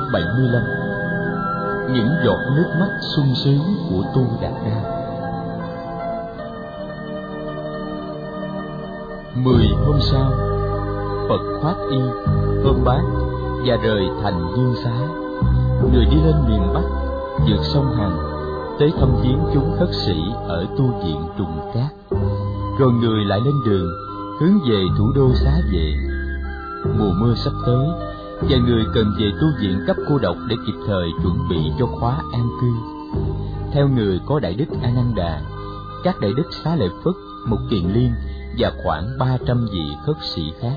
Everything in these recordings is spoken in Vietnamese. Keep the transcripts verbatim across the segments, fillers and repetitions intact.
bảy mươi lăm. Những giọt nước mắt sung sướng của Tu Đạt Đa. Mười hôm sau, Phật khoác y, ôm bát và rời thành Dương Xá. Người đi lên miền Bắc, vượt sông Hằng, tới thăm viếng chúng khất sĩ ở tu viện Trùng Cát. Rồi người lại lên đường, hướng về thủ đô Xá Vệ. Mùa mưa sắp tới, và người cần về tu viện cấp cô độc để kịp thời chuẩn bị cho khóa an cư. Theo người có Đại Đức A Nan Đà, các Đại Đức Xá Lợi Phất, Mục Kiền Liên và khoảng ba trăm vị khất sĩ khác.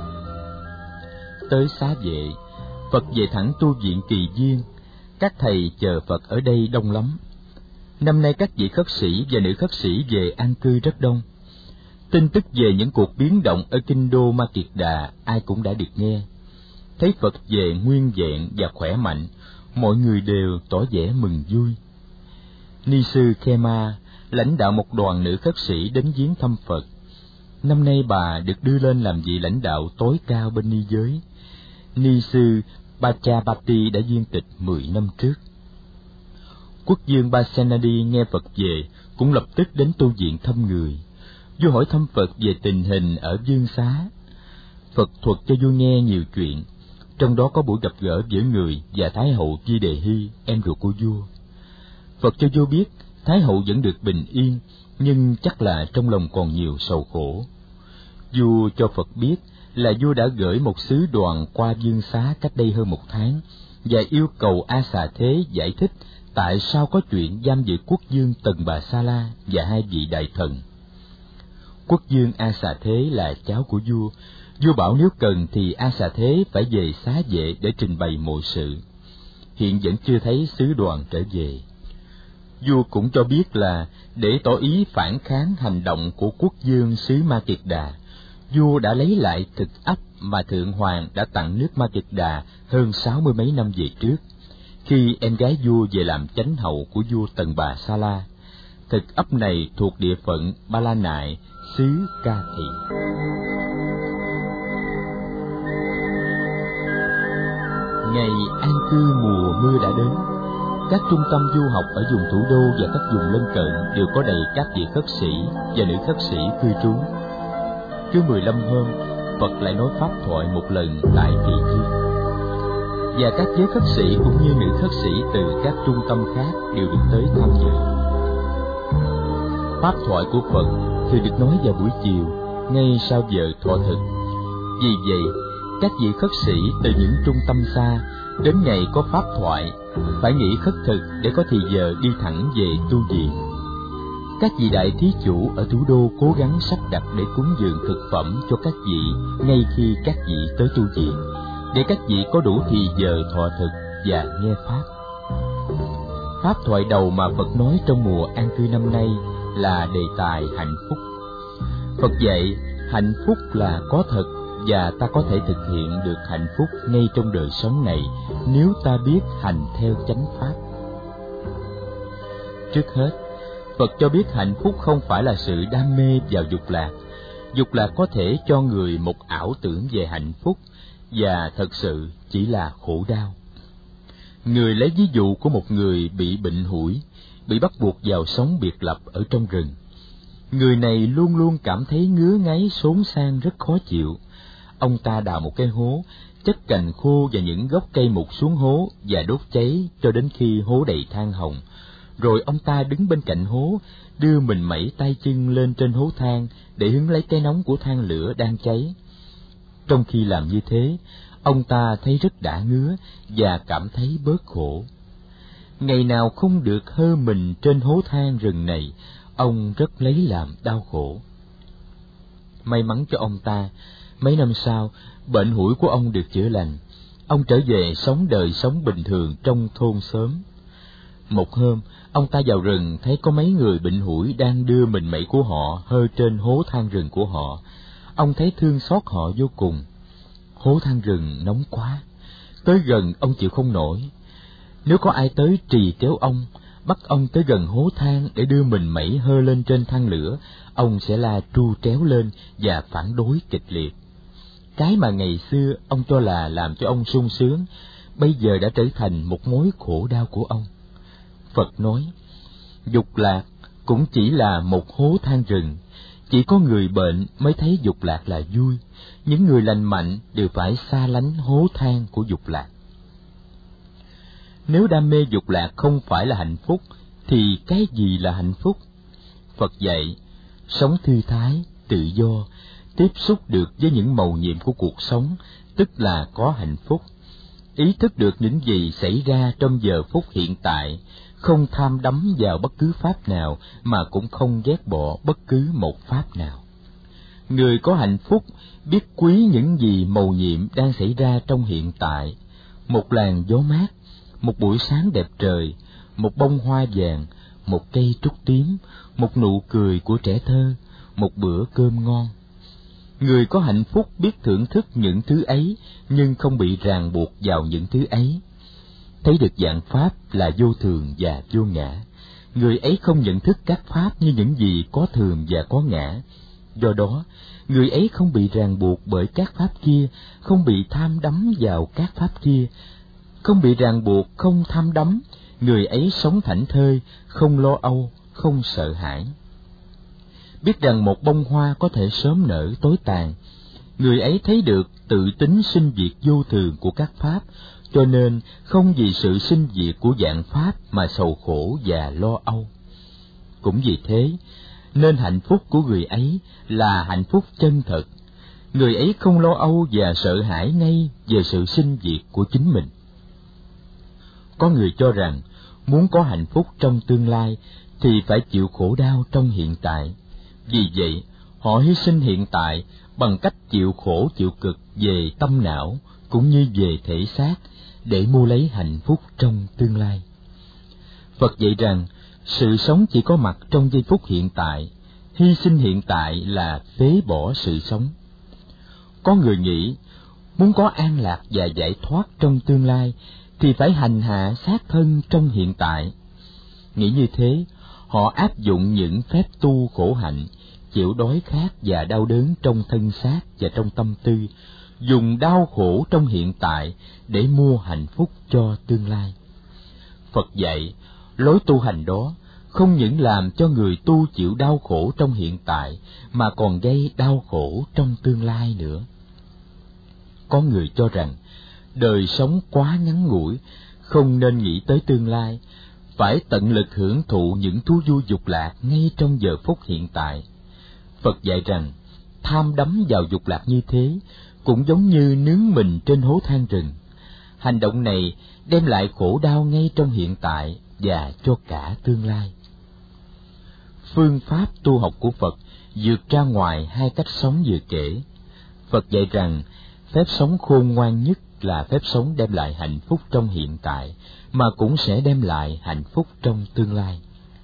Tới Xá Vệ, Phật về thẳng tu viện Kỳ Viên. Các thầy chờ Phật ở đây đông lắm. Năm nay các vị khất sĩ và nữ khất sĩ về an cư rất đông. Tin tức về những cuộc biến động ở kinh đô Ma Kiệt Đà ai cũng đã được nghe. Thấy Phật về nguyên vẹn và khỏe mạnh, mọi người đều tỏ vẻ mừng vui. Ni sư Khema lãnh đạo một đoàn nữ khất sĩ đến viếng thăm Phật. Năm nay bà được đưa lên làm vị lãnh đạo tối cao bên ni giới. Ni sư Pachapati đã viên tịch mười năm trước. Quốc vương Pasenadi nghe Phật về cũng lập tức đến tu viện thăm người. Vua hỏi thăm Phật về tình hình ở Dương Xá. Phật thuật cho vua nghe nhiều chuyện, trong đó có buổi gặp gỡ giữa người và Thái hậu Di Đề Hy, em ruột của vua. Phật cho vua biết Thái hậu vẫn được bình yên, nhưng chắc là trong lòng còn nhiều sầu khổ. Vua cho Phật biết là vua đã gửi một sứ đoàn qua Dương Xá cách đây hơn một tháng, và yêu cầu A Xà Thế giải thích tại sao có chuyện giam giữ quốc vương Tần Bà Sa La và hai vị đại thần. Quốc vương A Xà Thế là cháu của vua. Vua bảo nếu cần thì A Xà Thế phải về Xá Vệ để trình bày mọi sự. Hiện vẫn chưa thấy sứ đoàn trở về. Vua cũng cho biết là để tỏ ý phản kháng hành động của quốc vương xứ Ma Kiệt Đà, vua đã lấy lại thực ấp mà Thượng Hoàng đã tặng nước Ma Kiệt Đà hơn sáu mươi mấy năm về trước, khi em gái vua về làm chánh hậu của vua Tần Bà Sa La. Thực ấp này thuộc địa phận Ba La Nại, xứ Ca Thị. Ngày an cư mùa mưa đã đến. Các trung tâm du học ở vùng thủ đô và các vùng lân cận đều có đầy các vị khất sĩ và nữ khất sĩ cư trú. Cứ mười lăm hôm, Phật lại nói pháp thoại một lần tại Kỳ Viên, và các giới khất sĩ cũng như nữ khất sĩ từ các trung tâm khác đều được tới tham dự. Pháp thoại của Phật thường được nói vào buổi chiều, ngay sau giờ thọ thực. Vì vậy, các vị khất sĩ từ những trung tâm xa đến ngày có pháp thoại phải nghỉ khất thực để có thì giờ đi thẳng về tu viện. Các vị đại thí chủ ở thủ đô cố gắng sắp đặt để cúng dường thực phẩm cho các vị ngay khi các vị tới tu viện, để các vị có đủ thì giờ thọ thực và nghe pháp. Pháp thoại đầu mà Phật nói trong mùa an cư năm nay là đề tài hạnh phúc. Phật dạy hạnh phúc là có thật, và ta có thể thực hiện được hạnh phúc ngay trong đời sống này nếu ta biết hành theo chánh pháp. Trước hết, Phật cho biết hạnh phúc không phải là sự đam mê vào dục lạc. Dục lạc có thể cho người một ảo tưởng về hạnh phúc, và thật sự chỉ là khổ đau. Người lấy ví dụ của một người bị bệnh hủi, bị bắt buộc vào sống biệt lập ở trong rừng. Người này luôn luôn cảm thấy ngứa ngáy xốn xang rất khó chịu. Ông ta đào một cái hố, chất cành khô và những gốc cây mục xuống hố và đốt cháy cho đến khi hố đầy than hồng. Rồi ông ta đứng bên cạnh hố, đưa mình mẩy tay chân lên trên hố than để hứng lấy cái nóng của than lửa đang cháy. Trong khi làm như thế, ông ta thấy rất đã ngứa và cảm thấy bớt khổ. Ngày nào không được hơ mình trên hố than rừng này, ông rất lấy làm đau khổ. May mắn cho ông ta, mấy năm sau, bệnh hủi của ông được chữa lành. Ông trở về sống đời sống bình thường trong thôn xóm. Một hôm, ông ta vào rừng thấy có mấy người bệnh hủi đang đưa mình mẩy của họ hơ trên hố than rừng của họ. Ông thấy thương xót họ vô cùng. Hố than rừng nóng quá, tới gần ông chịu không nổi. Nếu có ai tới trì kéo ông, bắt ông tới gần hố than để đưa mình mẩy hơ lên trên than lửa, ông sẽ la tru tréo lên và phản đối kịch liệt. Cái mà ngày xưa ông cho là làm cho ông sung sướng, bây giờ đã trở thành một mối khổ đau của ông. Phật nói, dục lạc cũng chỉ là một hố than rừng, chỉ có người bệnh mới thấy dục lạc là vui, những người lành mạnh đều phải xa lánh hố than của dục lạc. Nếu đam mê dục lạc không phải là hạnh phúc, thì cái gì là hạnh phúc? Phật dạy, sống thư thái, tự do, tiếp xúc được với những mầu nhiệm của cuộc sống, tức là có hạnh phúc. Ý thức được những gì xảy ra trong giờ phút hiện tại, không tham đắm vào bất cứ pháp nào mà cũng không ghét bỏ bất cứ một pháp nào. Người có hạnh phúc biết quý những gì mầu nhiệm đang xảy ra trong hiện tại, một làn gió mát, một buổi sáng đẹp trời, một bông hoa vàng, một cây trúc tím, một nụ cười của trẻ thơ, một bữa cơm ngon. Người có hạnh phúc biết thưởng thức những thứ ấy, nhưng không bị ràng buộc vào những thứ ấy. Thấy được dạng pháp là vô thường và vô ngã, người ấy không nhận thức các pháp như những gì có thường và có ngã. Do đó, người ấy không bị ràng buộc bởi các pháp kia, không bị tham đắm vào các pháp kia. Không bị ràng buộc, không tham đắm, người ấy sống thảnh thơi, không lo âu, không sợ hãi. Biết rằng một bông hoa có thể sớm nở tối tàn, người ấy thấy được tự tính sinh diệt vô thường của các pháp, cho nên không vì sự sinh diệt của dạng pháp mà sầu khổ và lo âu. Cũng vì thế, nên hạnh phúc của người ấy là hạnh phúc chân thật. Người ấy không lo âu và sợ hãi ngay về sự sinh diệt của chính mình. Có người cho rằng muốn có hạnh phúc trong tương lai thì phải chịu khổ đau trong hiện tại. Vì vậy, họ hy sinh hiện tại bằng cách chịu khổ chịu cực về tâm não cũng như về thể xác để mua lấy hạnh phúc trong tương lai. Phật dạy rằng sự sống chỉ có mặt trong giây phút hiện tại, hy sinh hiện tại là phế bỏ sự sống. Có người nghĩ muốn có an lạc và giải thoát trong tương lai thì phải hành hạ xác thân trong hiện tại. Nghĩ như thế, họ áp dụng những phép tu khổ hạnh, chịu đói khát và đau đớn trong thân xác và trong tâm tư, dùng đau khổ trong hiện tại để mua hạnh phúc cho tương lai. Phật dạy, lối tu hành đó không những làm cho người tu chịu đau khổ trong hiện tại, mà còn gây đau khổ trong tương lai nữa. Có người cho rằng, đời sống quá ngắn ngủi, không nên nghĩ tới tương lai, phải tận lực hưởng thụ những thú vui dục lạc ngay trong giờ phút hiện tại. Phật dạy rằng, tham đắm vào dục lạc như thế, cũng giống như nướng mình trên hố than rừng. Hành động này đem lại khổ đau ngay trong hiện tại và cho cả tương lai. Phương pháp tu học của Phật vượt ra ngoài hai cách sống vừa kể. Phật dạy rằng, phép sống khôn ngoan nhất là phép sống đem lại hạnh phúc trong hiện tại, mà cũng sẽ đem lại hạnh phúc trong tương lai.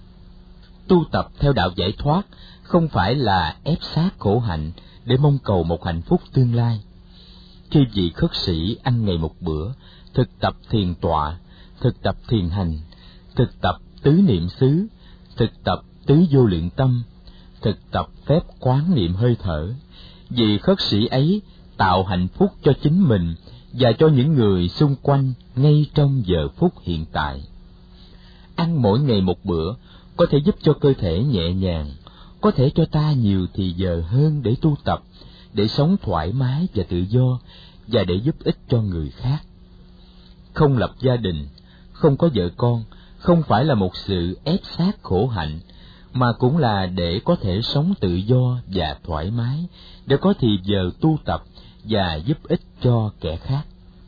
Tu tập theo đạo giải thoát không phải là ép sát khổ hạnh để mong cầu một hạnh phúc tương lai. Khi vị khất sĩ ăn ngày một bữa, thực tập thiền tọa, thực tập thiền hành, thực tập tứ niệm xứ, thực tập tứ vô lượng tâm, thực tập phép quán niệm hơi thở, vị khất sĩ ấy tạo hạnh phúc cho chính mình và cho những người xung quanh ngay trong giờ phút hiện tại. Ăn mỗi ngày một bữa có thể giúp cho cơ thể nhẹ nhàng, có thể cho ta nhiều thì giờ hơn để tu tập, để sống thoải mái và tự do, và để giúp ích cho người khác. Không lập gia đình, không có vợ con, không phải là một sự ép sát khổ hạnh, mà cũng là để có thể sống tự do và thoải mái, để có thì giờ tu tập và giúp ích cho kẻ khác.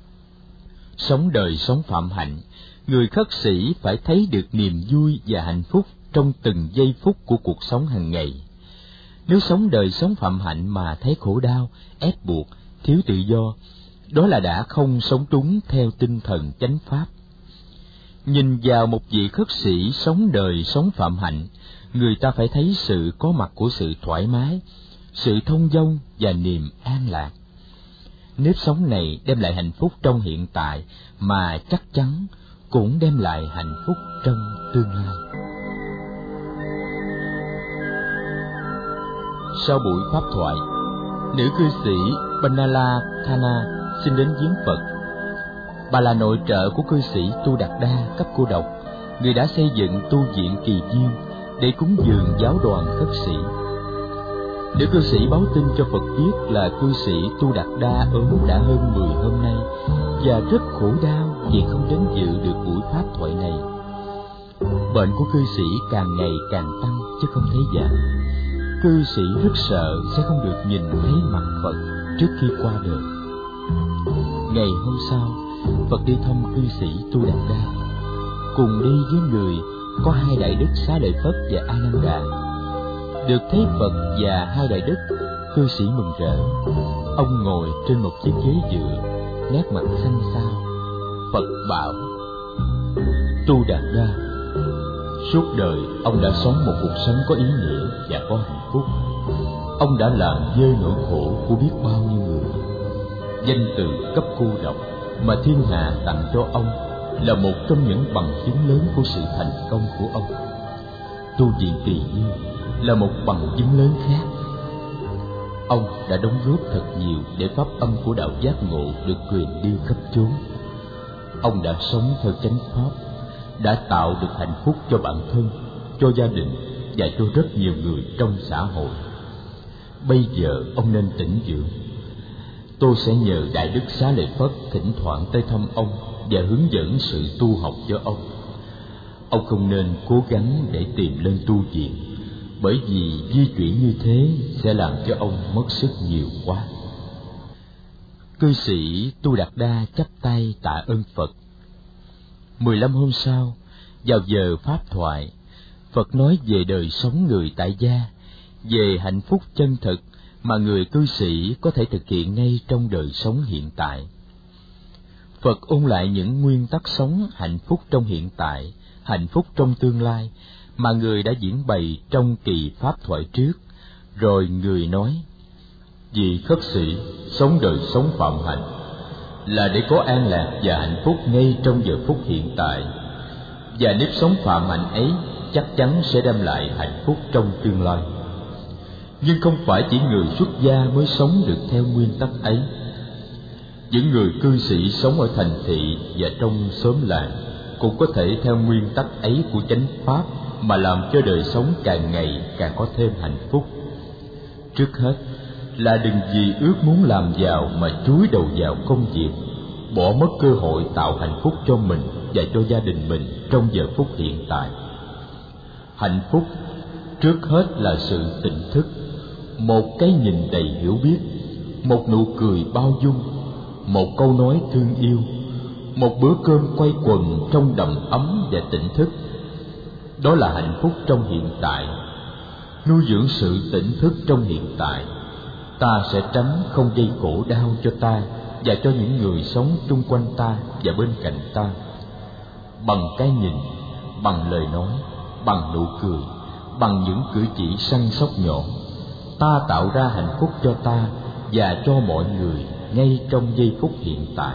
Sống đời sống phạm hạnh, người khất sĩ phải thấy được niềm vui và hạnh phúc trong từng giây phút của cuộc sống hàng ngày. Nếu sống đời sống phạm hạnh mà thấy khổ đau, ép buộc, thiếu tự do, đó là đã không sống đúng theo tinh thần chánh pháp. Nhìn vào một vị khất sĩ sống đời sống phạm hạnh, người ta phải thấy sự có mặt của sự thoải mái, sự thông dong và niềm an lạc. Nếp sống này đem lại hạnh phúc trong hiện tại, mà chắc chắn cũng đem lại hạnh phúc trong tương lai. Sau buổi pháp thoại, nữ cư sĩ Banala Khana xin đến viếng Phật. Bà là nội trợ của cư sĩ Tu Đạt Đa Cấp Cô Độc, người đã xây dựng tu viện Kỳ Viên để cúng dường giáo đoàn khất sĩ. Nữ cư sĩ báo tin cho Phật biết là cư sĩ Tu Đạt Đa ốm đã hơn mười hôm nay và rất khổ đau vì không đến dự được buổi pháp thoại này. Bệnh của cư sĩ càng ngày càng tăng chứ không thấy giảm. Cư sĩ rất sợ sẽ không được nhìn thấy mặt Phật trước khi qua đời. Ngày hôm sau, Phật đi thăm cư sĩ Tu Đạt Đa. Cùng đi với người có hai đại đức Xá Lợi Phất và A Nan Đà. Được thấy Phật và hai đại đức, cư sĩ mừng rỡ. Ông ngồi trên một chiếc ghế dựa, nét mặt xanh xao. Phật bảo: Tu Đạt Đa, suốt đời ông đã sống một cuộc sống có ý nghĩa và có hạnh phúc. Ông đã làm vơi nỗi khổ của biết bao nhiêu người. Danh từ Cấp Cô Độc mà thiên hạ tặng cho ông là một trong những bằng chứng lớn của sự thành công của ông. Tu viện Kỳ Viên là một bằng chứng lớn khác. Ông đã đóng góp thật nhiều để pháp âm của đạo giác ngộ được truyền đi khắp chốn. Ông đã sống theo chánh pháp, đã tạo được hạnh phúc cho bản thân, cho gia đình và cho rất nhiều người trong xã hội. Bây giờ ông nên tĩnh dưỡng. Tôi sẽ nhờ Đại Đức Xá Lợi Phất thỉnh thoảng tới thăm ông và hướng dẫn sự tu học cho ông. Ông không nên cố gắng để tìm lên tu viện, bởi vì di chuyển như thế sẽ làm cho ông mất sức nhiều quá. Cư sĩ Tu Đạt Đa chắp tay tạ ơn Phật. Mười lăm hôm sau, vào giờ pháp thoại, Phật nói về đời sống người tại gia, về hạnh phúc chân thực mà người cư sĩ có thể thực hiện ngay trong đời sống hiện tại. Phật ôn lại những nguyên tắc sống hạnh phúc trong hiện tại, hạnh phúc trong tương lai mà người đã diễn bày trong kỳ pháp thoại trước. Rồi người nói: Vị khất sĩ sống đời sống phạm hạnh là để có an lạc và hạnh phúc ngay trong giờ phút hiện tại, và nếp sống phạm hạnh ấy chắc chắn sẽ đem lại hạnh phúc trong tương lai. Nhưng không phải chỉ người xuất gia mới sống được theo nguyên tắc ấy. Những người cư sĩ sống ở thành thị và trong xóm làng cũng có thể theo nguyên tắc ấy của chánh pháp mà làm cho đời sống càng ngày càng có thêm hạnh phúc. Trước hết là đừng vì ước muốn làm giàu mà chúi đầu vào công việc, bỏ mất cơ hội tạo hạnh phúc cho mình và cho gia đình mình trong giờ phút hiện tại. Hạnh phúc trước hết là sự tỉnh thức, một cái nhìn đầy hiểu biết, một nụ cười bao dung, một câu nói thương yêu, một bữa cơm quây quần trong đầm ấm và tỉnh thức. Đó là hạnh phúc trong hiện tại. Nuôi dưỡng sự tỉnh thức trong hiện tại, ta sẽ tránh không gây khổ đau cho ta và cho những người sống chung quanh ta và bên cạnh ta. Bằng cái nhìn, bằng lời nói, bằng nụ cười, bằng những cử chỉ săn sóc nhỏ, ta tạo ra hạnh phúc cho ta và cho mọi người ngay trong giây phút hiện tại.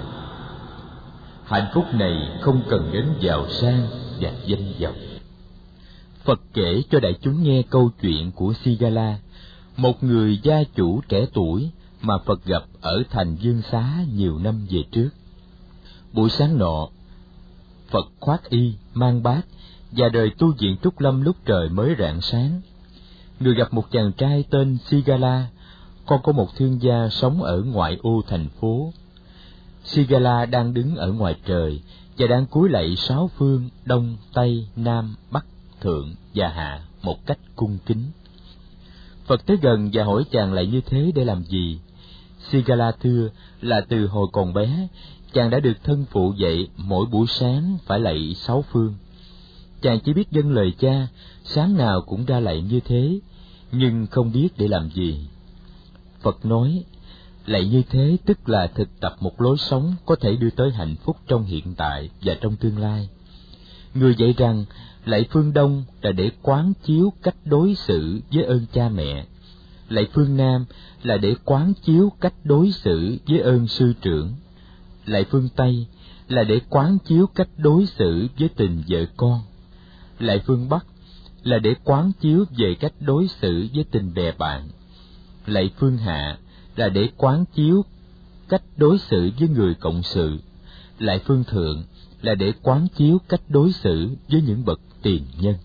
Hạnh phúc này không cần đến giàu sang và danh vọng. Phật kể cho đại chúng nghe câu chuyện của Sigala, một người gia chủ trẻ tuổi mà Phật gặp ở thành Dương Xá nhiều năm về trước. Buổi sáng nọ, Phật khoác y, mang bát và rời tu viện Trúc Lâm lúc trời mới rạng sáng. Người gặp một chàng trai tên Sigala, con của một thương gia sống ở ngoại ô thành phố. Sigala đang đứng ở ngoài trời và đang cúi lạy sáu phương đông, tây, nam, bắc, thượng và hạ một cách cung kính. Phật tới gần và hỏi chàng lạy như thế để làm gì. Sigala thưa là từ hồi còn bé, chàng đã được thân phụ dạy mỗi buổi sáng phải lạy sáu phương. Chàng chỉ biết vâng lời cha, sáng nào cũng ra lạy như thế, nhưng không biết để làm gì. Phật nói, lạy như thế tức là thực tập một lối sống có thể đưa tới hạnh phúc trong hiện tại và trong tương lai. Người dạy rằng lạy phương Đông là để quán chiếu cách đối xử với ơn cha mẹ, lạy phương Nam là để quán chiếu cách đối xử với ơn sư trưởng, lạy phương Tây là để quán chiếu cách đối xử với tình vợ con, lạy phương Bắc là để quán chiếu về cách đối xử với tình bè bạn, lạy phương Hạ là để quán chiếu cách đối xử với người cộng sự, lại phương thượng là để quán chiếu cách đối xử với những bậc tiền nhân.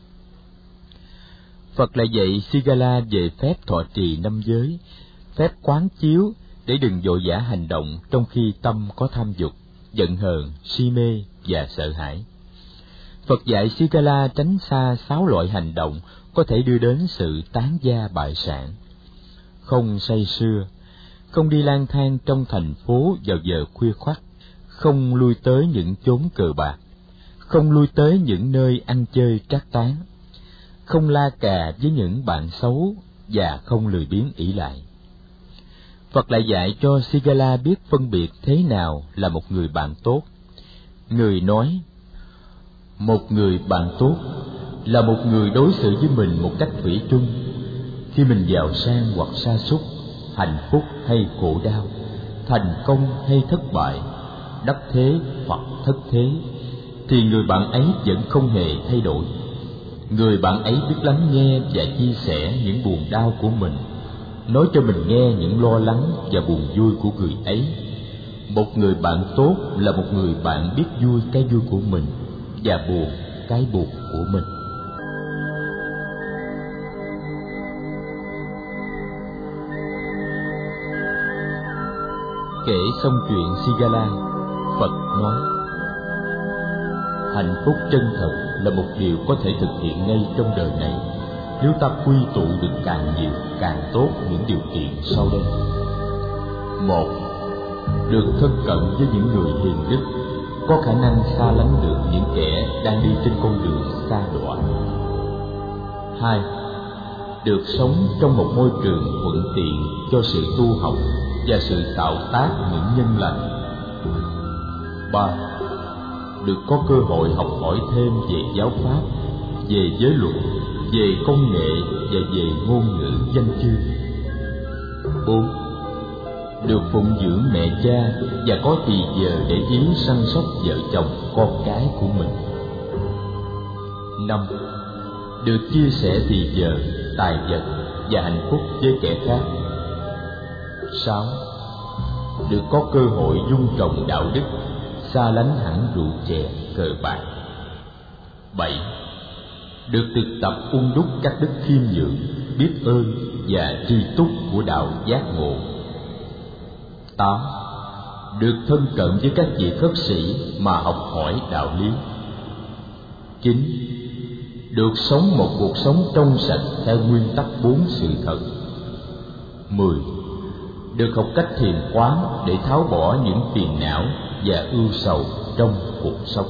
Phật lại dạy Sigala về phép thọ trì năm giới, phép quán chiếu để đừng vội vã hành động trong khi tâm có tham dục, giận hờn, si mê và sợ hãi. Phật dạy Sigala tránh xa sáu loại hành động có thể đưa đến sự tán gia bại sản: không say sưa, không đi lang thang trong thành phố vào giờ khuya khoắt, không lui tới những chốn cờ bạc, không lui tới những nơi ăn chơi trác tán, không la cà với những bạn xấu và không lười biếng ỷ lại. Phật lại dạy cho Sigala biết phân biệt thế nào là một người bạn tốt. Người nói, một người bạn tốt là một người đối xử với mình một cách thủy chung. Khi mình giàu sang hoặc sa sút, hạnh phúc hay khổ đau, thành công hay thất bại, đắc thế hoặc thất thế, thì người bạn ấy vẫn không hề thay đổi. Người bạn ấy biết lắng nghe và chia sẻ những buồn đau của mình, nói cho mình nghe những lo lắng và buồn vui của người ấy. Một người bạn tốt là một người bạn biết vui cái vui của mình và buồn cái buồn của mình. Kể xong chuyện Sigala, Phật nói, hạnh phúc chân thật là một điều có thể thực hiện ngay trong đời này, nếu ta quy tụ được càng nhiều càng tốt những điều kiện sau đây. Một, được thân cận với những người hiền đức, có khả năng xa lánh được những kẻ đang đi trên con đường xa đọa. Hai, được sống trong một môi trường thuận tiện cho sự tu học và sự tạo tác những nhân lành. Ba, được có cơ hội học hỏi thêm về giáo pháp, về giới luật, về công nghệ và về ngôn ngữ văn chương. Bốn, được phụng dưỡng mẹ cha và có thì giờ để ý săn sóc vợ chồng con cái của mình. Năm, được chia sẻ thì giờ, tài vật và hạnh phúc với kẻ khác. Sáu, được có cơ hội dung trồng đạo đức, xa lánh hẳn rượu chè cờ bạc. Bảy, được thực tập ung đúc các đức khiêm nhường, biết ơn và tri túc của đạo giác ngộ. Tám, được thân cận với các vị khất sĩ mà học hỏi đạo lý. Chín, được sống một cuộc sống trong sạch theo nguyên tắc bốn sự thật. Mười, được học cách thiền quán để tháo bỏ những phiền não và ưu sầu trong cuộc sống.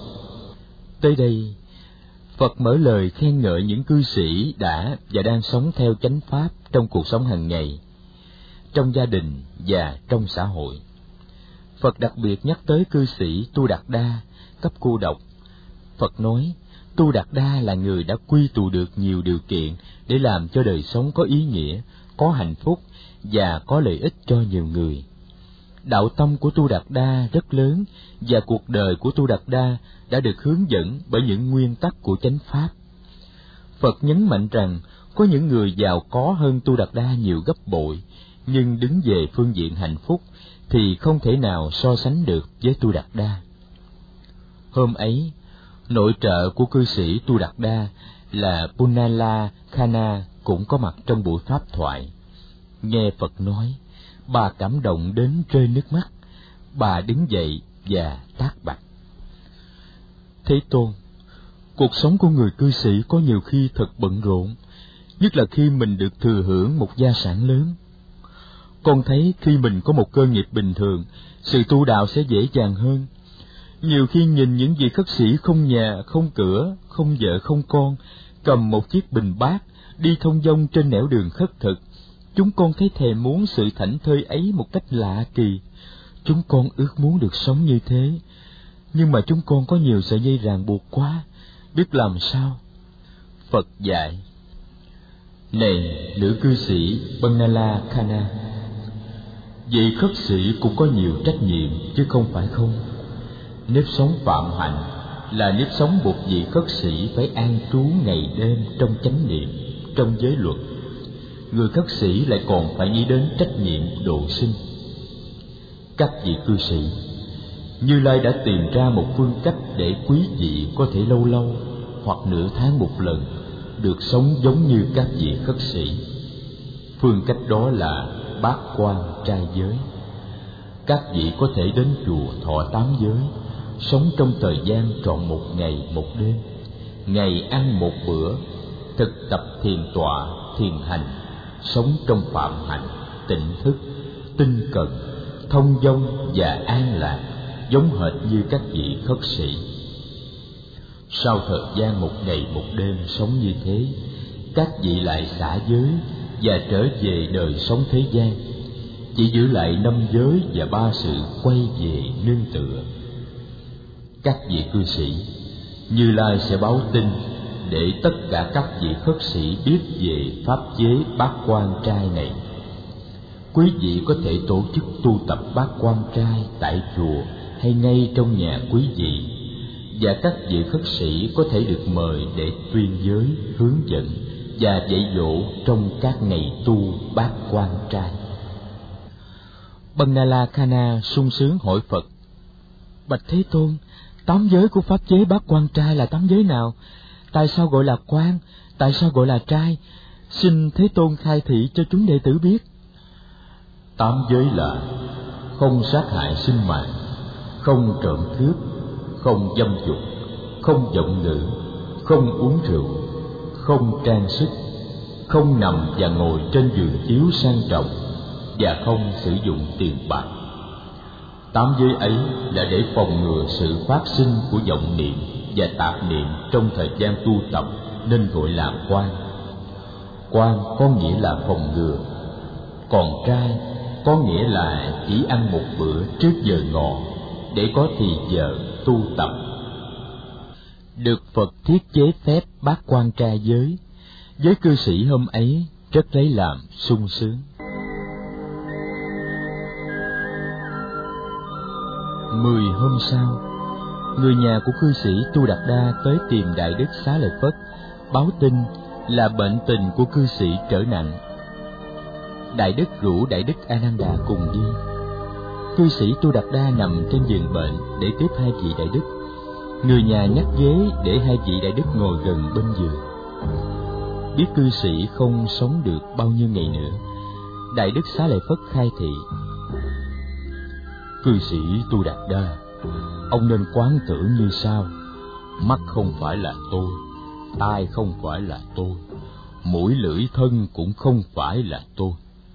Tới đây, Phật mở lời khen ngợi những cư sĩ đã và đang sống theo chánh pháp trong cuộc sống hàng ngày, trong gia đình và trong xã hội. Phật đặc biệt nhắc tới cư sĩ Tu Đạt Đa, cấp cô độc. Phật nói, Tu Đạt Đa là người đã quy tụ được nhiều điều kiện để làm cho đời sống có ý nghĩa, có hạnh phúc và có lợi ích cho nhiều người. Đạo tâm của Tu Đạt Đa rất lớn và cuộc đời của Tu Đạt Đa đã được hướng dẫn bởi những nguyên tắc của chánh pháp. Phật nhấn mạnh rằng có những người giàu có hơn Tu Đạt Đa nhiều gấp bội, nhưng đứng về phương diện hạnh phúc thì không thể nào so sánh được với Tu Đạt Đa. Hôm ấy, nội trợ của cư sĩ Tu Đạt Đa là Punala Khana cũng có mặt trong buổi pháp thoại. Nghe Phật nói, bà cảm động đến rơi nước mắt. Bà đứng dậy và tác bạch: Thế Tôn, cuộc sống của người cư sĩ có nhiều khi thật bận rộn, nhất là khi mình được thừa hưởng một gia sản lớn. Con thấy khi mình có một cơ nghiệp bình thường, sự tu đạo sẽ dễ dàng hơn. Nhiều khi nhìn những vị khất sĩ không nhà, không cửa, không vợ, không con, cầm một chiếc bình bát, đi thông dong trên nẻo đường khất thực, chúng con thấy thèm muốn sự thảnh thơi ấy một cách lạ kỳ. Chúng con ước muốn được sống như thế, nhưng mà chúng con có nhiều sợi dây ràng buộc quá, biết làm sao? Phật dạy: Này nữ cư sĩ Banala Khana, vị khất sĩ cũng có nhiều trách nhiệm chứ không phải không. Nếp sống phạm hạnh là nếp sống buộc vị khất sĩ phải an trú ngày đêm trong chánh niệm, trong giới luật. Người khất sĩ lại còn phải nghĩ đến trách nhiệm độ sinh. Các vị cư sĩ, Như Lai đã tìm ra một phương cách để quý vị có thể lâu lâu hoặc nửa tháng một lần được sống giống như các vị khất sĩ. Phương cách đó là bát quan trai giới. Các vị có thể đến chùa thọ tám giới, sống trong thời gian trọn một ngày một đêm, ngày ăn một bữa, thực tập thiền tọa, thiền hành, sống trong phạm hạnh, tỉnh thức, tinh cần, thông dong và an lạc, giống hệt như các vị khất sĩ. Sau thời gian một ngày một đêm sống như thế, các vị lại xả giới và trở về đời sống thế gian, chỉ giữ lại năm giới và ba sự quay về nương tựa. Các vị cư sĩ, Như Lai sẽ báo tin để tất cả các vị khất sĩ biết về pháp chế bát quan trai này. Quý vị có thể tổ chức tu tập bát quan trai tại chùa hay ngay trong nhà quý vị, và các vị khất sĩ có thể được mời để tuyên giới, hướng dẫn và dạy dỗ trong các ngày tu bát quan trai. Bangala Khana sung sướng hỏi Phật: Bạch Thế Tôn, tám giới của pháp chế bát quan trai là tám giới nào? Tại sao gọi là quan? Tại sao gọi là trai? Xin Thế Tôn khai thị cho chúng đệ tử biết. Tám giới là không sát hại sinh mạng, không trộm cướp, không dâm dục, không vọng ngữ, không uống rượu, không trang sức, không nằm và ngồi trên giường chiếu sang trọng, và không sử dụng tiền bạc. Tám giới ấy là để phòng ngừa sự phát sinh của vọng niệm và tạp niệm trong thời gian tu tập, nên gọi là quan. Quan có nghĩa là phòng ngừa, còn trai có nghĩa là chỉ ăn một bữa trước giờ ngọ để có thì giờ tu tập. Được Phật thiết chế phép bát quan trai giới, giới cư sĩ hôm ấy rất lấy làm sung sướng. Mười hôm sau, người nhà của cư sĩ Tu Đạt Đa tới tìm Đại Đức Xá Lợi Phất, báo tin là bệnh tình của cư sĩ trở nặng. Đại Đức rủ Đại Đức A Nan Đà cùng đi. Cư sĩ Tu Đạt Đa nằm trên giường bệnh để tiếp hai vị Đại Đức. Người nhà nhắc ghế để hai vị Đại Đức ngồi gần bên giường. Biết cư sĩ không sống được bao nhiêu ngày nữa, Đại Đức Xá Lợi Phất khai thị: Cư sĩ Tu Đạt Đa, ông nên quán tưởng như sau: mắt không phải là tôi, tai không phải là tôi, mũi lưỡi thân cũng không phải là tôi.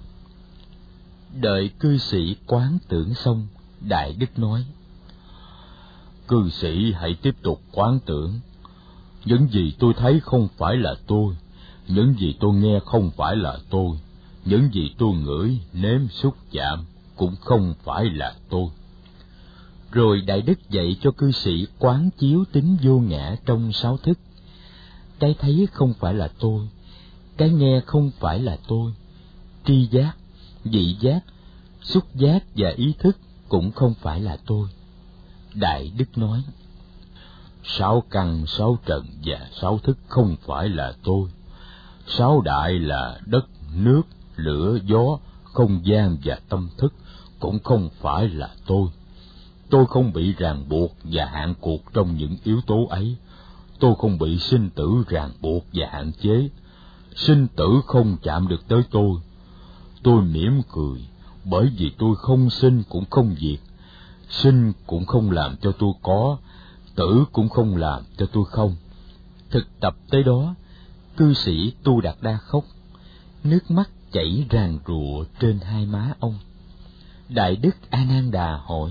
Đợi cư sĩ quán tưởng xong, Đại Đức nói: Cư sĩ hãy tiếp tục quán tưởng. Những gì tôi thấy không phải là tôi, những gì tôi nghe không phải là tôi, những gì tôi ngửi, nếm, xúc chạm cũng không phải là tôi. Rồi Đại Đức dạy cho cư sĩ quán chiếu tính vô ngã trong sáu thức. Cái thấy không phải là tôi, cái nghe không phải là tôi, tri giác, vị giác, xúc giác và ý thức cũng không phải là tôi. Đại Đức nói: Sáu căn, sáu trần và sáu thức không phải là tôi. Sáu đại là đất, nước, lửa, gió, không gian và tâm thức cũng không phải là tôi. Tôi không bị ràng buộc và hạn cuộc trong những yếu tố ấy. Tôi không bị sinh tử ràng buộc và hạn chế. Sinh tử không chạm được tới tôi. Tôi mỉm cười, bởi vì tôi không sinh cũng không diệt. Sinh cũng không làm cho tôi có, tử cũng không làm cho tôi không. Thực tập tới đó, cư sĩ Tu Đạt Đa khóc, nước mắt chảy ràn rụa trên hai má ông. Đại Đức A Nan Đà hỏi: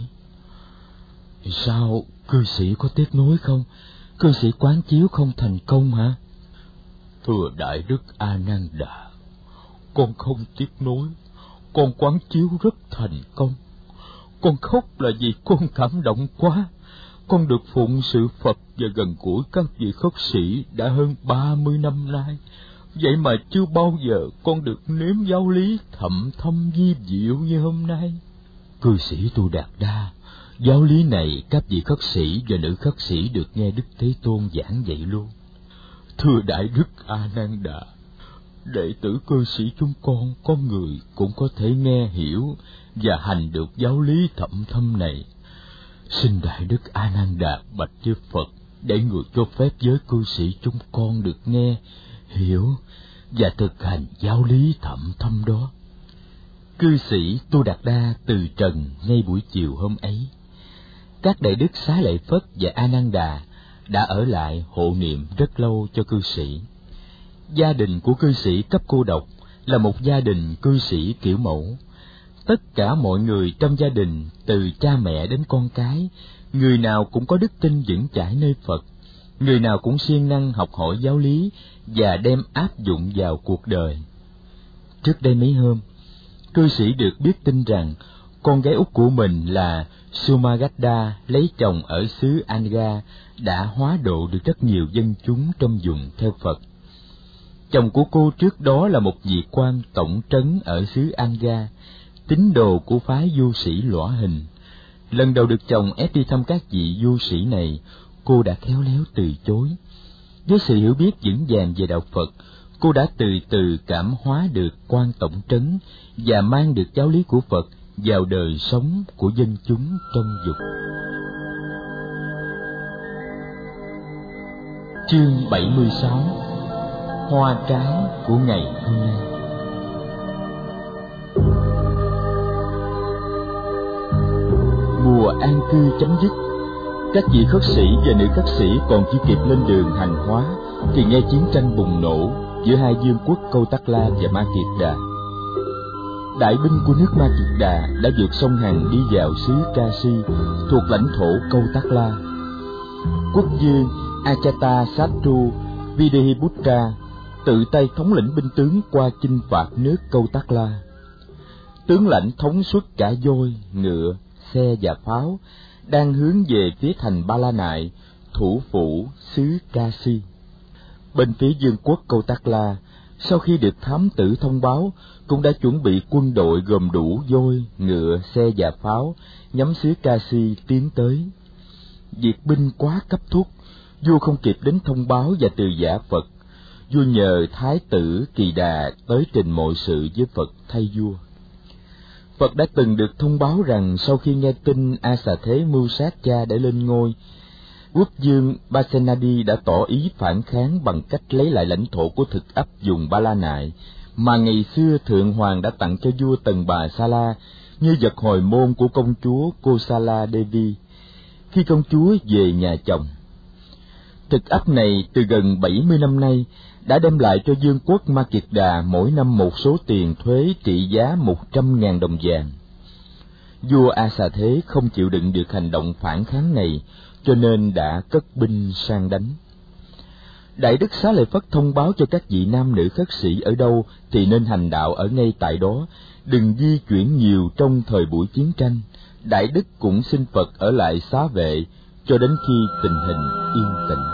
Sao cư sĩ có tiếc nuối không? Cư sĩ quán chiếu không thành công hả? Thưa Đại Đức A Nan Đà, con không tiếc nuối, con quán chiếu rất thành công. Con khóc là vì con cảm động quá. Con được phụng sự Phật và gần gũi các vị khất sĩ đã hơn ba mươi năm nay. Vậy mà chưa bao giờ con được nếm giáo lý thậm thâm vi diệu như hôm nay. Cư sĩ Tu Đạt Đa, giáo lý này các vị khất sĩ và nữ khất sĩ được nghe Đức Thế Tôn giảng dạy luôn. Thưa Đại Đức A Nan Đà, đệ tử cư sĩ chúng con có người cũng có thể nghe hiểu và hành được giáo lý thậm thâm này. Xin Đại Đức A Nan Đà bạch với Phật để người cho phép giới cư sĩ chúng con được nghe, hiểu và thực hành giáo lý thậm thâm đó. Cư sĩ Tu Đạt Đa từ trần ngay buổi chiều hôm ấy. Các đại đức Xá Lợi Phất và A Nan Đà đã ở lại hộ niệm rất lâu cho cư sĩ. Gia đình của cư sĩ cấp cô độc là một gia đình cư sĩ kiểu mẫu. Tất cả mọi người trong gia đình, từ cha mẹ đến con cái, người nào cũng có đức tin vững chãi nơi Phật, người nào cũng siêng năng học hỏi giáo lý và đem áp dụng vào cuộc đời. Trước đây mấy hôm, cư sĩ được biết tin rằng con gái út của mình là Sumagadda lấy chồng ở xứ Anga đã hóa độ được rất nhiều dân chúng trong vùng theo Phật. Chồng của cô trước đó là một vị quan tổng trấn ở xứ Anga, tín đồ của phái du sĩ Lõa Hình. Lần đầu được chồng ép đi thăm các vị du sĩ này, cô đã khéo léo từ chối. Với sự hiểu biết vững vàng về đạo Phật, cô đã từ từ cảm hóa được quan tổng trấn và mang được giáo lý của Phật vào đời sống của dân chúng trong dục. Chương bảy mươi sáu. Hoa trái của ngày hôm nay. Mùa an cư chấm dứt, các vị khất sĩ và nữ khất sĩ còn chưa kịp lên đường hành hóa thì nghe chiến tranh bùng nổ giữa hai vương quốc Câu Tắc La và Ma Kiệt Đà. Đại binh của nước Ma Kiệt Đà đã vượt sông Hằng đi vào xứ Kashi thuộc lãnh thổ Câu Tắc La. Quốc vương Achata Satru Videhiputra tự tay thống lĩnh binh tướng qua chinh phạt nước Câu Tắc La. Tướng lãnh thống suất cả voi, ngựa, xe và pháo đang hướng về phía thành Ba La Nại, thủ phủ xứ Kashi. Bên phía vương quốc Câu Tắc La, sau khi được thám tử thông báo, cũng đã chuẩn bị quân đội gồm đủ voi, ngựa, xe và pháo nhắm xứ Kashi tiến tới. Việc binh quá cấp thúc, vua không kịp đến thông báo và từ giả Phật. Vua nhờ Thái tử Kỳ Đà tới trình mọi sự với Phật thay vua. Phật đã từng được thông báo rằng sau khi nghe tin A Xà Thế mưu sát cha để lên ngôi, quốc vương Pasenadi đã tỏ ý phản kháng bằng cách lấy lại lãnh thổ của thực ấp vùng Ba La Nại mà ngày xưa Thượng Hoàng đã tặng cho vua Tần Bà Sa La như vật hồi môn của công chúa Kosala Devi khi công chúa về nhà chồng. Thực ấp này từ gần bảy mươi năm nay đã đem lại cho vương quốc Ma Kiệt Đà mỗi năm một số tiền thuế trị giá một trăm ngàn đồng vàng. Vua A Xà Thế không chịu đựng được hành động phản kháng này, cho nên đã cất binh sang đánh. Đại đức Xá Lợi Phất thông báo cho các vị nam nữ khất sĩ ở đâu thì nên hành đạo ở ngay tại đó, đừng di chuyển nhiều trong thời buổi chiến tranh. Đại đức cũng xin Phật ở lại xá vệ cho đến khi tình hình yên tĩnh.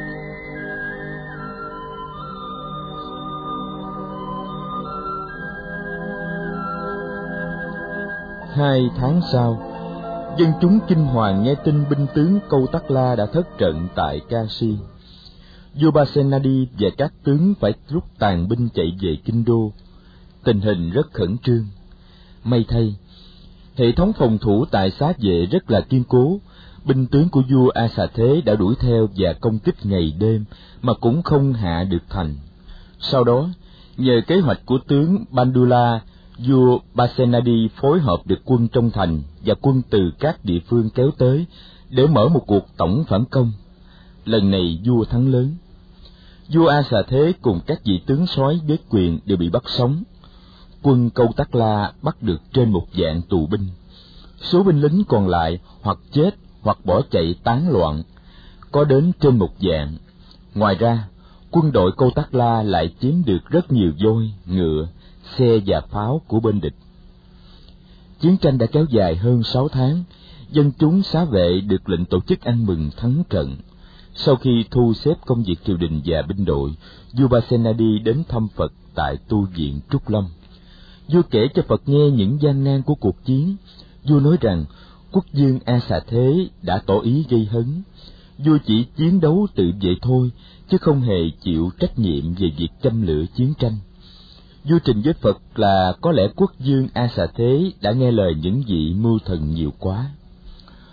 Hai tháng sau, dân chúng kinh hoàng nghe tin binh tướng Câu Tắc La đã thất trận tại Kashi. Vua Pasenadi và các tướng phải rút tàn binh chạy về kinh đô. Tình hình rất khẩn trương. May thay, hệ thống phòng thủ tại xá vệ rất là kiên cố. Binh tướng của vua A Xà Thế đã đuổi theo và công kích ngày đêm mà cũng không hạ được thành. Sau đó, nhờ kế hoạch của tướng Bandula, vua Pasenadi phối hợp được quân trong thành và quân từ các địa phương kéo tới để mở một cuộc tổng phản công. Lần này vua thắng lớn. Vua A Xà Thế cùng các vị tướng soái đế quyền đều bị bắt sống. Quân Câu Tắc La bắt được trên một vạn tù binh. Số binh lính còn lại hoặc chết hoặc bỏ chạy tán loạn, có đến trên một vạn. Ngoài ra, quân đội Câu Tắc La lại chiếm được rất nhiều voi, ngựa, xe và pháo của bên địch. Chiến tranh đã kéo dài hơn sáu tháng, dân chúng xá vệ được lệnh tổ chức ăn mừng thắng trận. Sau khi thu xếp công việc triều đình và binh đội, vua Pasenadi đến thăm Phật tại tu viện Trúc Lâm. Vua kể cho Phật nghe những gian nan của cuộc chiến. Vua nói rằng quốc vương A Xà Thế đã tỏ ý gây hấn. Vua chỉ chiến đấu tự vệ thôi, chứ không hề chịu trách nhiệm về việc châm lửa chiến tranh. Vua trình với Phật là có lẽ quốc vương A Xà Thế đã nghe lời những vị mưu thần nhiều quá.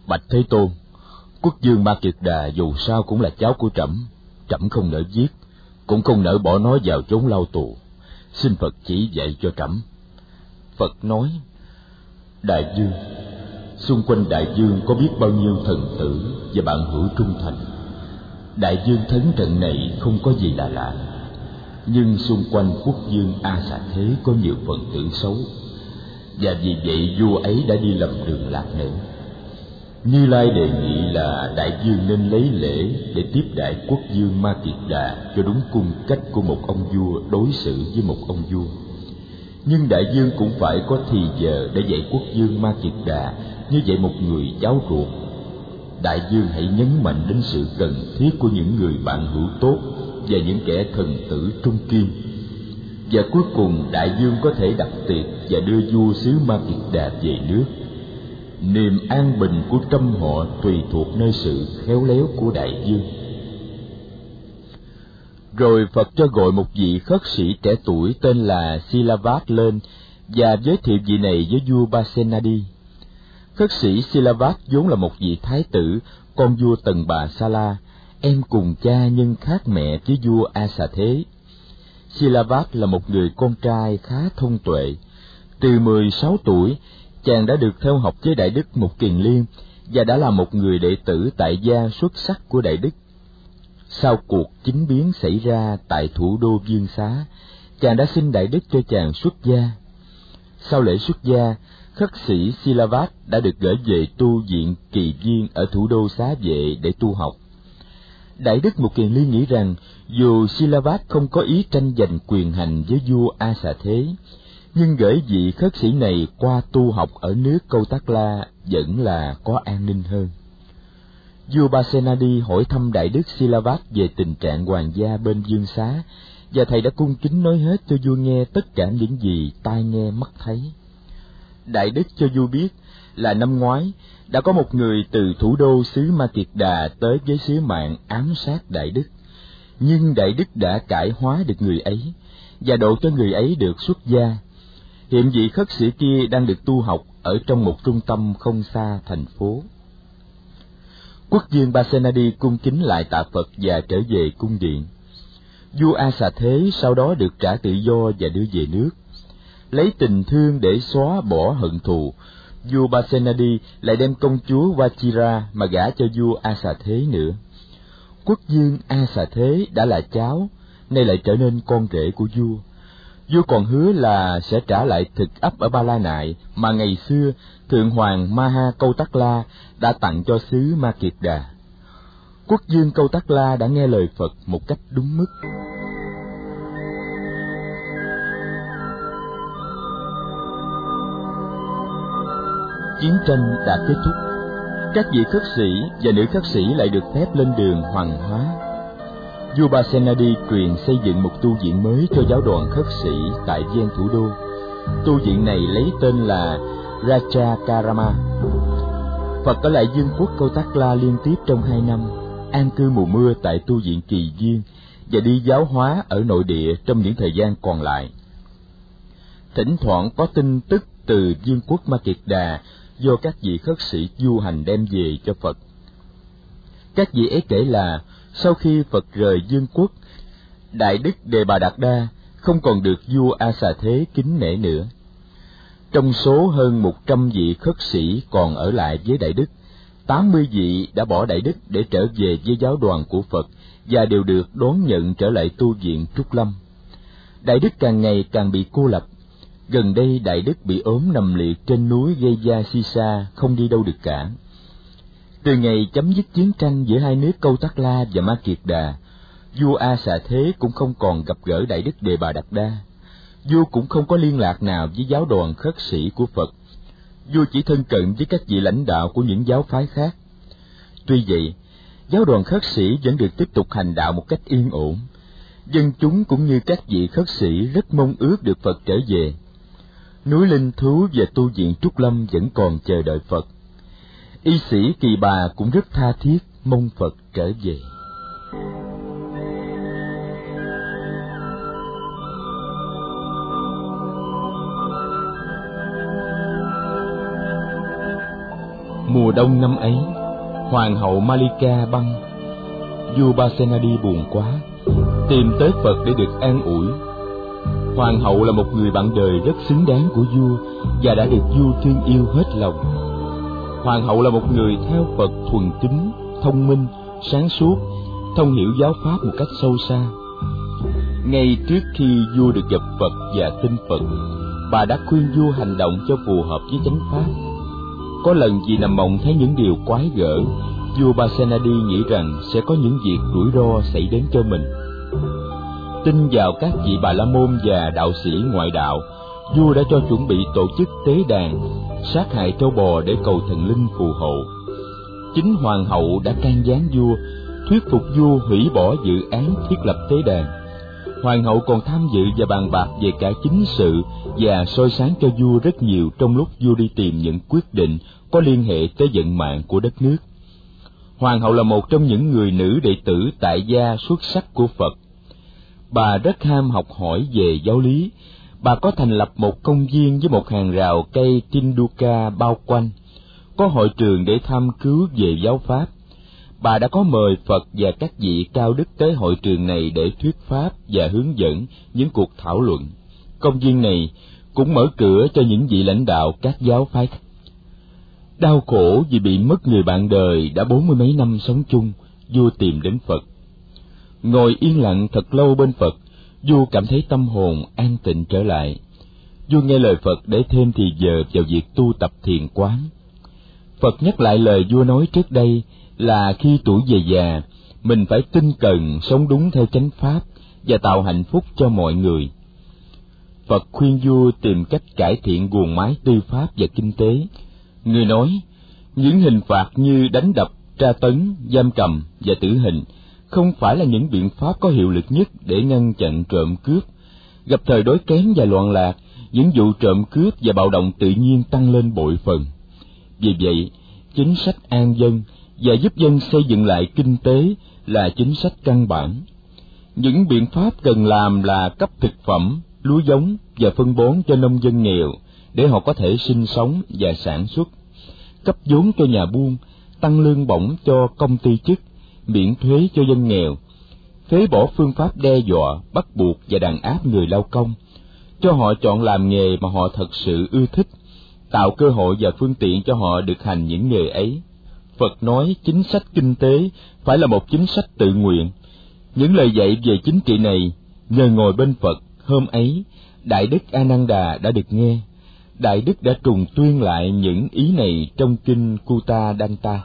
Bạch Thế Tôn, quốc vương Ma Kiệt Đà dù sao cũng là cháu của trẫm, trẫm không nỡ giết, cũng không nỡ bỏ nó vào chốn lao tù. Xin Phật chỉ dạy cho trẫm. Phật nói: Đại vương, xung quanh đại vương có biết bao nhiêu thần tử và bạn hữu trung thành. Đại vương thắng trận này không có gì là lạ. Nhưng xung quanh quốc vương A Xà Thế có nhiều phần tử xấu, và vì vậy vua ấy đã đi lầm đường lạc nẻo. Như Lai đề nghị là đại vương nên lấy lễ để tiếp đãi quốc vương Ma Kiệt Đà cho đúng cung cách của một ông vua đối xử với một ông vua. Nhưng đại vương cũng phải có thì giờ để dạy quốc vương Ma Kiệt Đà như vậy một người cháu ruột. Đại vương hãy nhấn mạnh đến sự cần thiết của những người bạn hữu tốt và những kẻ thần tử trung kiên. Và cuối cùng đại vương có thể đặt tiệc và đưa vua xứ Ma Kiệt Đà về nước. Niềm an bình của trăm họ tùy thuộc nơi sự khéo léo của đại vương. Rồi Phật cho gọi một vị khất sĩ trẻ tuổi tên là Silavat lên và giới thiệu vị này với vua Pasenadi. Khất sĩ Silavat vốn là một vị thái tử, con vua Tần Bà Sa La, em cùng cha nhưng khác mẹ với vua A Xà Thế. Silavat là một người con trai khá thông tuệ. Từ mười sáu tuổi, chàng đã được theo học với Đại Đức Mục Kiền Liên và đã là một người đệ tử tại gia xuất sắc của Đại Đức. Sau cuộc chính biến xảy ra tại thủ đô Viên Xá, chàng đã xin Đại Đức cho chàng xuất gia. Sau lễ xuất gia, khất sĩ Silavat đã được gửi về tu viện Kỳ Viên ở thủ đô Xá Vệ để tu học. Đại Đức Mục Kiền Liên nghĩ rằng dù Silavat không có ý tranh giành quyền hành với vua A Xà Thế, nhưng gửi vị khất sĩ này qua tu học ở nước Câu Tác La vẫn là có an ninh hơn. Vua Pasenadi hỏi thăm Đại Đức Silavat về tình trạng hoàng gia bên Dương Xá, và thầy đã cung kính nói hết cho vua nghe tất cả những gì tai nghe mắt thấy. Đại Đức cho vua biết là năm ngoái đã có một người từ thủ đô xứ Ma Kiệt Đà tới với sứ mạng ám sát Đại Đức, nhưng Đại Đức đã cải hóa được người ấy và độ cho người ấy được xuất gia. Hiện vị khất sĩ kia đang được tu học ở trong một trung tâm không xa thành phố. Quốc vương Pasenadi cung kính lại tạ Phật và trở về cung điện. Vua A Xà Thế sau đó được trả tự do và đưa về nước. Lấy tình thương để xóa bỏ hận thù, vua Pasenadi lại đem công chúa Vachira mà gả cho vua A Xà Thế nữa. Quốc vương A Xà Thế đã là cháu, nay lại trở nên con rể của vua. Vua còn hứa là sẽ trả lại thực ấp ở Ba La Nại mà ngày xưa Thượng Hoàng Maha Câu Tác La đã tặng cho xứ Ma Kiệt Đà. Quốc vương Câu Tác La đã nghe lời Phật một cách đúng mức. Chiến tranh đã kết thúc. Các vị khất sĩ và nữ khất sĩ lại được phép lên đường hoàng hóa. Vua Pasenadi truyền xây dựng một tu viện mới cho giáo đoàn khất sĩ tại ven thủ đô. Tu viện này lấy tên là Raja Karama. Phật ở lại vương quốc Câu Tác La liên tiếp trong hai năm, an cư mùa mưa tại tu viện Kỳ Viên và đi giáo hóa ở nội địa trong những thời gian còn lại. Thỉnh thoảng có tin tức từ vương quốc Ma Kiệt Đà do các vị khất sĩ du hành đem về cho Phật. Các vị ấy kể là sau khi Phật rời vương quốc, Đại Đức Đề Bà Đạt Đa không còn được vua A Xà Thế kính nể nữa. Trong số hơn một trăm vị khất sĩ còn ở lại với Đại Đức, tám mươi vị đã bỏ Đại Đức để trở về với giáo đoàn của Phật và đều được đón nhận trở lại tu viện Trúc Lâm. Đại Đức càng ngày càng bị cô lập. Gần đây Đại Đức bị ốm nằm liệt trên núi Geya Sisa, không đi đâu được cả. Từ ngày chấm dứt chiến tranh giữa hai nước Câu Tác La và Ma Kiệt Đà, vua A Xà Thế cũng không còn gặp gỡ Đại Đức Đề Bà Đạt Đa. Vua cũng không có liên lạc nào với giáo đoàn khất sĩ của Phật. Vua chỉ thân cận với các vị lãnh đạo của những giáo phái khác. Tuy vậy, giáo đoàn khất sĩ vẫn được tiếp tục hành đạo một cách yên ổn. Dân chúng cũng như các vị khất sĩ rất mong ước được Phật trở về. Núi Linh Thú và tu viện Trúc Lâm vẫn còn chờ đợi Phật. Y sĩ Kỳ Bà cũng rất tha thiết mong Phật trở về. Mùa đông năm ấy, hoàng hậu Malika băng. Vua Pasenadi buồn quá, tìm tới Phật để được an ủi. Hoàng hậu là một người bạn đời rất xứng đáng của vua và đã được vua thương yêu hết lòng. Hoàng hậu là một người theo Phật thuần tín, thông minh, sáng suốt, thông hiểu giáo pháp một cách sâu xa. Ngay trước khi vua được gặp Phật và tin Phật, bà đã khuyên vua hành động cho phù hợp với chánh pháp. Có lần vì nằm mộng thấy những điều quái gở, vua Pasenadi nghĩ rằng sẽ có những việc rủi ro xảy đến cho mình. Tin vào các vị Bà La Môn và đạo sĩ ngoại đạo, vua đã cho chuẩn bị tổ chức tế đàn, sát hại trâu bò để cầu thần linh phù hộ. Chính hoàng hậu đã can gián vua, thuyết phục vua hủy bỏ dự án thiết lập tế đàn. Hoàng hậu còn tham dự và bàn bạc về cả chính sự và soi sáng cho vua rất nhiều trong lúc vua đi tìm những quyết định có liên hệ tới vận mạng của đất nước. Hoàng hậu là một trong những người nữ đệ tử tại gia xuất sắc của Phật. Bà rất ham học hỏi về giáo lý. Bà có thành lập một công viên với một hàng rào cây Tinduka bao quanh, có hội trường để tham cứu về giáo pháp. Bà đã có mời Phật và các vị cao đức tới hội trường này để thuyết pháp và hướng dẫn những cuộc thảo luận. Công viên này cũng mở cửa cho những vị lãnh đạo các giáo phái. Đau khổ vì bị mất người bạn đời đã bốn mươi mấy năm sống chung, vua tìm đến Phật. Ngồi yên lặng thật lâu bên Phật, vua cảm thấy tâm hồn an tịnh trở lại. Vua nghe lời Phật để thêm thì giờ vào việc tu tập thiền quán. Phật nhắc lại lời vua nói trước đây là khi tuổi về già, mình phải tinh cần sống đúng theo chánh pháp và tạo hạnh phúc cho mọi người. Phật khuyên vua tìm cách cải thiện guồng máy tư pháp và kinh tế. Người nói, những hình phạt như đánh đập, tra tấn, giam cầm và tử hình không phải là những biện pháp có hiệu lực nhất để ngăn chặn trộm cướp. Gặp thời đói kém và loạn lạc, những vụ trộm cướp và bạo động tự nhiên tăng lên bội phần. Vì vậy, chính sách an dân và giúp dân xây dựng lại kinh tế là chính sách căn bản. Những biện pháp cần làm là cấp thực phẩm, lúa giống và phân bón cho nông dân nghèo để họ có thể sinh sống và sản xuất, cấp vốn cho nhà buôn, tăng lương bổng cho công ty chức, miễn thuế cho dân nghèo, phế bỏ phương pháp đe dọa, bắt buộc và đàn áp người lao công, cho họ chọn làm nghề mà họ thật sự ưa thích, tạo cơ hội và phương tiện cho họ được hành những nghề ấy. Phật nói chính sách kinh tế phải là một chính sách tự nguyện. Những lời dạy về chính trị này, nhờ ngồi bên Phật, hôm ấy, Đại Đức A Nan Đà đã được nghe. Đại Đức đã trùng tuyên lại những ý này trong kinh Kutta Danta.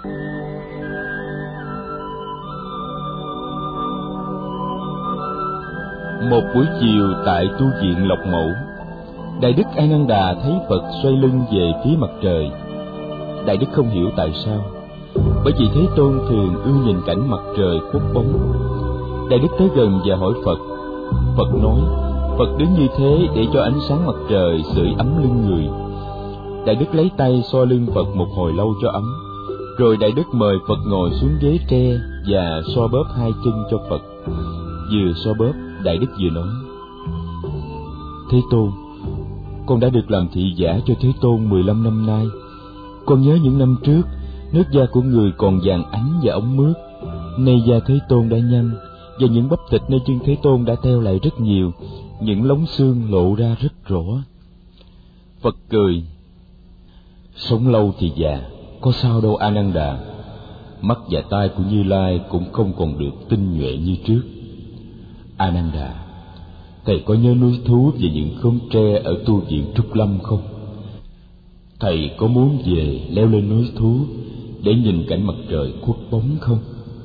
Một buổi chiều tại tu viện Lộc Mẫu, Đại Đức A Nan Đà thấy Phật xoay lưng về phía mặt trời. Đại Đức không hiểu tại sao, bởi vì Thế Tôn thường ưa nhìn cảnh mặt trời khuất bóng. Đại Đức tới gần và hỏi Phật. Phật nói, Phật đứng như thế để cho ánh sáng mặt trời sưởi ấm lưng người. Đại Đức lấy tay xoa lưng Phật một hồi lâu cho ấm, rồi Đại Đức mời Phật ngồi xuống ghế tre và xoa bóp hai chân cho Phật. Vừa xoa bóp, Đại Đức vừa nói, Thế Tôn, con đã được làm thị giả cho Thế Tôn mười lăm năm nay. Con nhớ những năm trước, nước da của người còn vàng ánh và ống mướt. Nay da Thế Tôn đã nhăn, và những bắp thịt nơi chân Thế Tôn đã teo lại rất nhiều, những lóng xương lộ ra rất rõ. Phật cười, sống lâu thì già, có sao đâu A Nan Đà. Mắt và tai của Như Lai cũng không còn được tinh nhuệ như trước. A Nan Đà, thầy có nhớ núi thú và những khóm tre ở tu viện Trúc Lâm không? Thầy có muốn về leo lên núi thú để nhìn cảnh mặt trời khuất bóng không?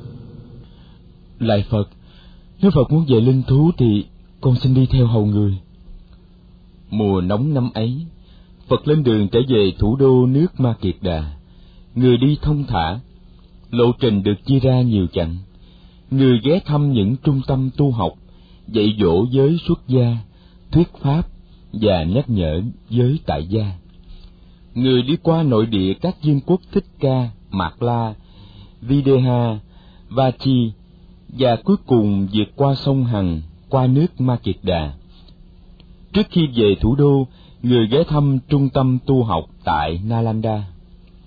Lạy Phật, nếu Phật muốn về linh thú thì con xin đi theo hầu người. Mùa nóng năm ấy, Phật lên đường trở về thủ đô nước Ma Kiệt Đà. Người đi thông thả, lộ trình được chia ra nhiều chặng. Người ghé thăm những trung tâm tu học, dạy dỗ giới xuất gia, thuyết pháp và nhắc nhở giới tại gia. Người đi qua nội địa các vương quốc Thích Ca, Mạt La, Videha, Vachi, và cuối cùng vượt qua sông Hằng, qua nước Ma Kiệt Đà. Trước khi về thủ đô, người ghé thăm trung tâm tu học tại Nalanda.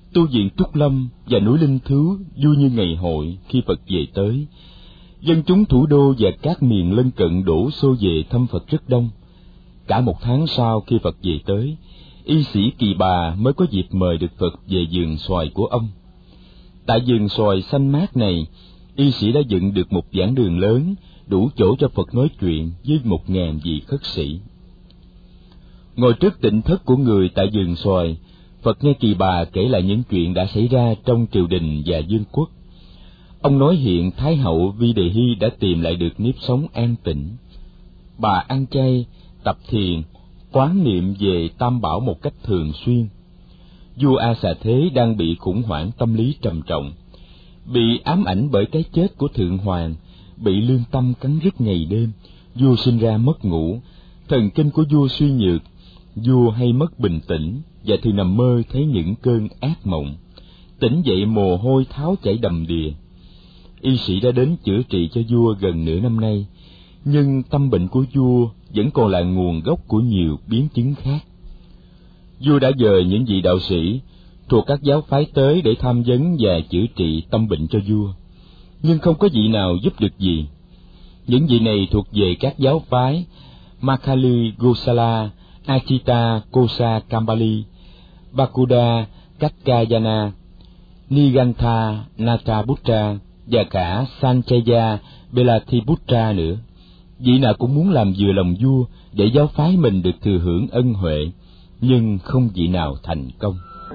Tu viện Trúc Lâm và núi Linh Thứu vui như ngày hội khi Phật về tới. Dân chúng thủ đô và các miền lân cận đổ xô về thăm Phật rất đông. Cả một tháng sau khi Phật về tới, y sĩ Kỳ Bà mới có dịp mời được Phật về vườn xoài của ông. Tại vườn xoài xanh mát này, y sĩ đã dựng được một giảng đường lớn, đủ chỗ cho Phật nói chuyện với một ngàn vị khất sĩ. Ngồi trước tịnh thất của người tại vườn xoài, Phật nghe Kỳ Bà kể lại những chuyện đã xảy ra trong triều đình và vương quốc. Ông nói hiện Thái hậu Vi Đề Hy đã tìm lại được nếp sống an tịnh. Bà ăn chay, tập thiền, quán niệm về Tam Bảo một cách thường xuyên. Vua A Xà Thế đang bị khủng hoảng tâm lý trầm trọng, bị ám ảnh bởi cái chết của Thượng Hoàng, bị lương tâm cắn rứt ngày đêm. Vua sinh ra mất ngủ, thần kinh của vua suy nhược, vua hay mất bình tĩnh và thường nằm mơ thấy những cơn ác mộng. Tỉnh dậy mồ hôi tháo chảy đầm đìa. Y sĩ đã đến chữa trị cho vua gần nửa năm nay, nhưng tâm bệnh của vua vẫn còn là nguồn gốc của nhiều biến chứng khác. Vua đã dời những vị đạo sĩ thuộc các giáo phái tới để tham vấn và chữa trị tâm bệnh cho vua, nhưng không có vị nào giúp được gì. Những vị này thuộc về các giáo phái Makali Gosala, Achita Kosa Kambali, Bakuda Katkayana, Nigantha Natabutra và cả Sanchaya Belathiputra nữa. Vị nào cũng muốn làm vừa lòng vua để giáo phái mình được thừa hưởng ân huệ, nhưng không vị nào thành công.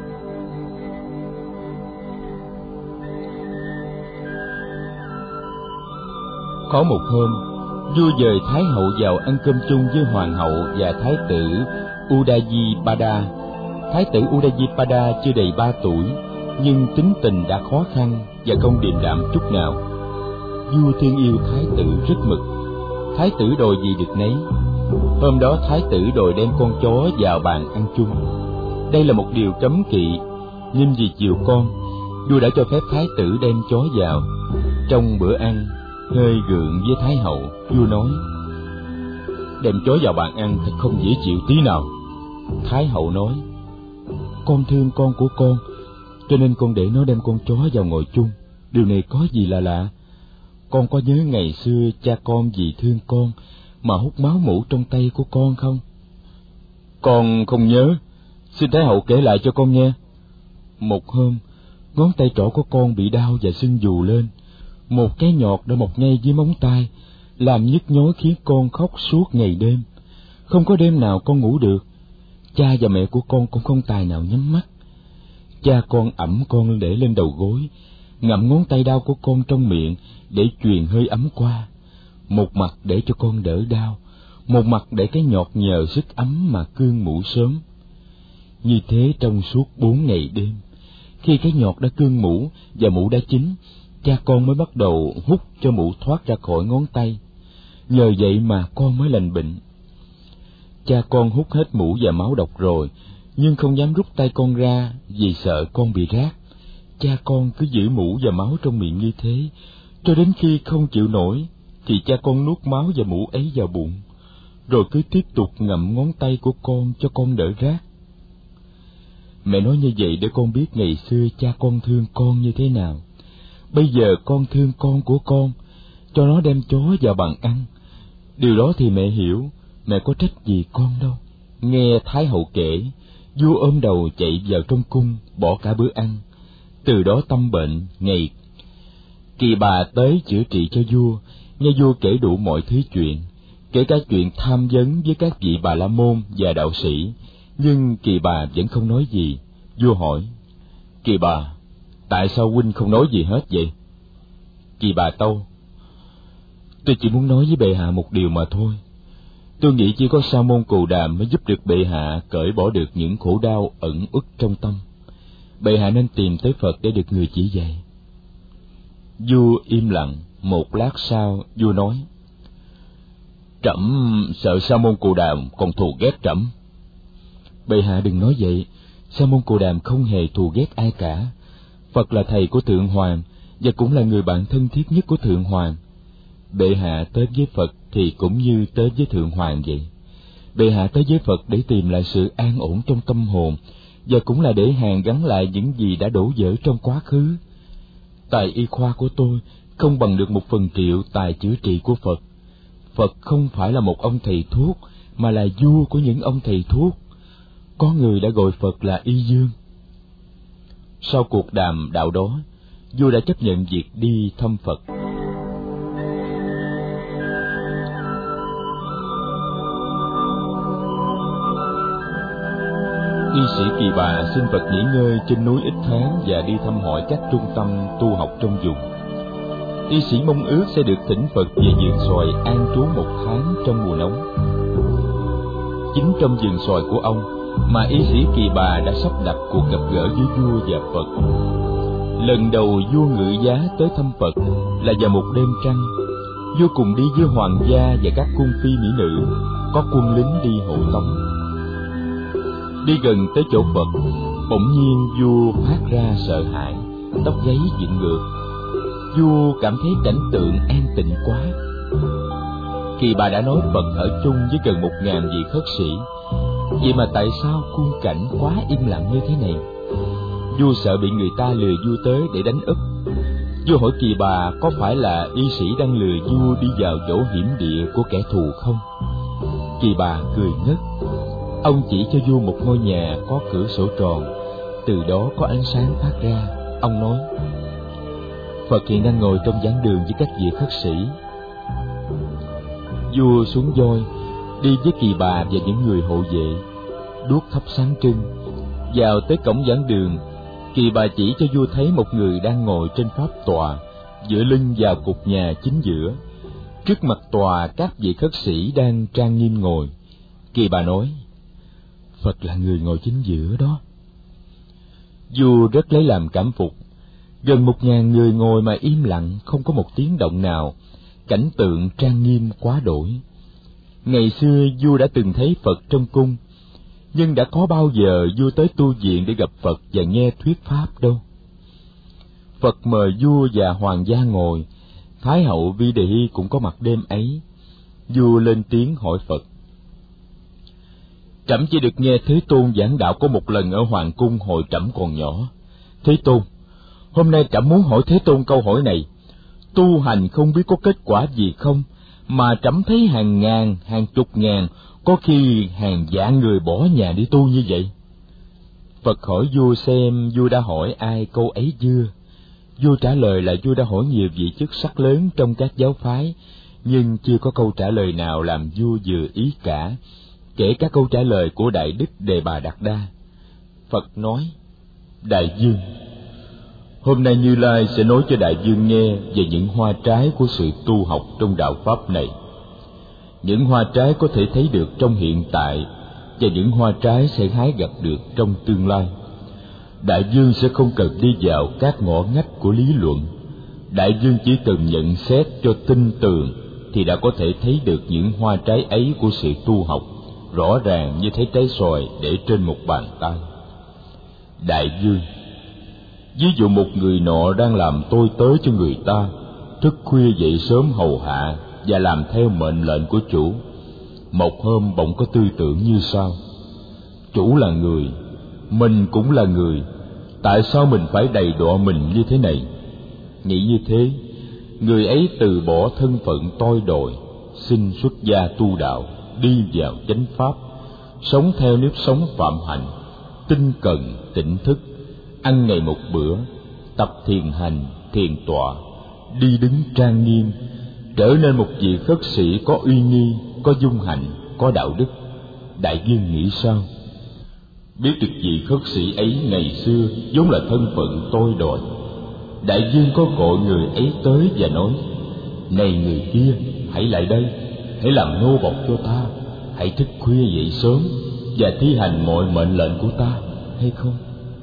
Có một hôm, vua dời Thái hậu vào ăn cơm chung với hoàng hậu và thái tử Udayipada. Thái tử Udayipada chưa đầy ba tuổi, nhưng tính tình đã khó khăn và không điềm đạm chút nào. Vua thương yêu thái tử rất mực. Thái tử đòi gì được nấy. Hôm đó thái tử đòi đem con chó vào bàn ăn chung. Đây là một điều cấm kỵ, nhưng vì chiều con, vua đã cho phép thái tử đem chó vào. Trong bữa ăn, hơi gượng với thái hậu, vua nói: đem chó vào bàn ăn thật không dễ chịu tí nào. Thái hậu nói: con thương con của con, cho nên con để nó đem con chó vào ngồi chung. Điều này có gì là lạ? Con có nhớ ngày xưa cha con vì thương con mà hút máu mủ trong tay của con không? Con không nhớ. Xin Thái hậu kể lại cho con nghe. Một hôm, ngón tay trỏ của con bị đau và sưng vù lên. Một cái nhọt đã mọc ngay dưới móng tay, làm nhức nhối khiến con khóc suốt ngày đêm. Không có đêm nào con ngủ được. Cha và mẹ của con cũng không tài nào nhắm mắt. Cha con ẵm con để lên đầu gối, ngậm ngón tay đau của con trong miệng để truyền hơi ấm qua. Một mặt để cho con đỡ đau, một mặt để cái nhọt nhờ sức ấm mà cương mủ sớm. Như thế trong suốt bốn ngày đêm. Khi cái nhọt đã cương mủ và mủ đã chín, cha con mới bắt đầu hút cho mủ thoát ra khỏi ngón tay. Nhờ vậy mà con mới lành bệnh. Cha con hút hết mủ và máu độc rồi, nhưng không dám rút tay con ra vì sợ con bị rát. Cha con cứ giữ mủ và máu trong miệng như thế, cho đến khi không chịu nổi, thì cha con nuốt máu và mủ ấy vào bụng, rồi cứ tiếp tục ngậm ngón tay của con cho con đỡ rát. Mẹ nói như vậy để con biết ngày xưa cha con thương con như thế nào. Bây giờ con thương con của con, cho nó đem chó vào bàn ăn. Điều đó thì mẹ hiểu, mẹ có trách gì con đâu. Nghe Thái hậu kể, vua ôm đầu chạy vào trong cung, bỏ cả bữa ăn. Từ đó tâm bệnh ngày. Kỳ Bà tới chữa trị cho vua, nghe vua kể đủ mọi thứ chuyện, kể cả chuyện tham vấn với các vị Bà La Môn và đạo sĩ, nhưng Kỳ Bà vẫn không nói gì. Vua hỏi: Kỳ Bà, tại sao huynh không nói gì hết vậy? Kỳ Bà tâu: tôi chỉ muốn nói với bệ hạ một điều mà thôi. Tôi nghĩ chỉ có Sa môn Cù Đàm mới giúp được bệ hạ cởi bỏ được những khổ đau ẩn uất trong tâm. Bệ hạ nên tìm tới Phật để được người chỉ dạy. Vua im lặng. Một lát sau, vua nói: Trẫm sợ Sa môn Cù Đàm còn thù ghét trẫm. Bệ hạ đừng nói vậy. Sa môn Cù Đàm không hề thù ghét ai cả. Phật là thầy của Thượng Hoàng và cũng là người bạn thân thiết nhất của Thượng Hoàng. Bệ hạ tới với Phật thì cũng như tới với Thượng Hoàng vậy. Bệ hạ tới với Phật để tìm lại sự an ổn trong tâm hồn, và cũng là để hàn gắn lại những gì đã đổ vỡ trong quá khứ. Tài y khoa của tôi không bằng được một phần triệu tài chữa trị của Phật. Phật không phải là một ông thầy thuốc, mà là vua của những ông thầy thuốc. Có người đã gọi Phật là Y Dương. Sau cuộc đàm đạo đó, vua đã chấp nhận việc đi thăm Phật. Y sĩ Kỳ Bà xin Phật nghỉ ngơi trên núi ít tháng và đi thăm hỏi các trung tâm tu học trong vùng. Y sĩ mong ước sẽ được thỉnh Phật về vườn xoài an trú một tháng trong mùa nóng. Chính trong vườn xoài của ông mà y sĩ Kỳ Bà đã sắp đặt cuộc gặp gỡ với vua và Phật. Lần đầu vua Ngự Giá tới thăm Phật là vào một đêm trăng. Vua cùng đi với hoàng gia và các cung phi mỹ nữ, có quân lính đi hộ tống. Đi gần tới chỗ Phật, bỗng nhiên vua phát ra sợ hãi, tóc gáy dựng ngược. Vua cảm thấy cảnh tượng an tịnh quá. Kỳ Bà đã nói Phật ở chung với gần một ngàn vị khất sĩ, vậy mà tại sao khung cảnh quá im lặng như thế này? Vua sợ bị người ta lừa vua tới để đánh úp. Vua hỏi Kỳ Bà có phải là y sĩ đang lừa vua đi vào chỗ hiểm địa của kẻ thù không? Kỳ Bà cười ngất. Ông chỉ cho vua một ngôi nhà có cửa sổ tròn, từ đó có ánh sáng phát ra. Ông nói: Phật hiện đang ngồi trong giảng đường với các vị khất sĩ. Vua xuống voi, đi với Kỳ Bà và những người hộ vệ, đuốc thắp sáng trưng. Vào tới cổng giảng đường, Kỳ Bà chỉ cho vua thấy một người đang ngồi trên pháp tòa, dựa lưng vào cột nhà chính giữa. Trước mặt tòa, các vị khất sĩ đang trang nghiêm ngồi. Kỳ Bà nói: Phật là người ngồi chính giữa đó. Vua rất lấy làm cảm phục. Gần một ngàn người ngồi mà im lặng, không có một tiếng động nào, cảnh tượng trang nghiêm quá đổi. Ngày xưa vua đã từng thấy Phật trong cung, nhưng đã có bao giờ vua tới tu viện để gặp Phật và nghe thuyết pháp đâu. Phật mời vua và hoàng gia ngồi. Thái hậu Vi Đề Hy cũng có mặt đêm ấy. Vua lên tiếng hỏi Phật: Trẫm chỉ được nghe Thế Tôn giảng đạo có một lần ở hoàng cung hồi trẫm còn nhỏ. Thế Tôn, hôm nay trẫm muốn hỏi Thế Tôn câu hỏi này. Tu hành không biết có kết quả gì không, mà trẫm thấy hàng ngàn, hàng chục ngàn, có khi hàng vạn người bỏ nhà đi tu như vậy. Phật hỏi vua xem vua đã hỏi ai câu ấy chưa. Vua trả lời là vua đã hỏi nhiều vị chức sắc lớn trong các giáo phái, nhưng chưa có câu trả lời nào làm vua vừa ý cả, kể cả câu trả lời của Đại Đức Đề Bà Đạt Đa. Phật nói: Đại vương, hôm nay Như Lai sẽ nói cho đại vương nghe về những hoa trái của sự tu học trong đạo pháp này. Những hoa trái có thể thấy được trong hiện tại, và những hoa trái sẽ hái gặt được trong tương lai. Đại vương sẽ không cần đi vào các ngõ ngách của lý luận. Đại vương chỉ cần nhận xét cho tinh tường thì đã có thể thấy được những hoa trái ấy của sự tu học, rõ ràng như thấy trái xoài để trên một bàn tay. Đại vương, ví dụ một người nọ đang làm tôi tớ cho người ta, thức khuya dậy sớm hầu hạ và làm theo mệnh lệnh của chủ. Một hôm bỗng có tư tưởng như sau: chủ là người, mình cũng là người, tại sao mình phải đầy đọa mình như thế này? Nghĩ như thế, người ấy từ bỏ thân phận tôi đòi, xin xuất gia tu đạo, đi vào chánh pháp, sống theo nếp sống phạm hạnh, tinh cần tỉnh thức, ăn ngày một bữa, tập thiền hành, thiền tọa, đi đứng trang nghiêm, trở nên một vị khất sĩ có uy nghi, có dung hạnh, có đạo đức. Đại vương nghĩ sao? Biết được vị khất sĩ ấy ngày xưa vốn là thân phận tôi đòi, đại vương có gọi người ấy tới và nói: này người kia, hãy lại đây, hãy làm nô bộc cho ta, hãy thức khuya dậy sớm và thi hành mọi mệnh lệnh của ta, hay không?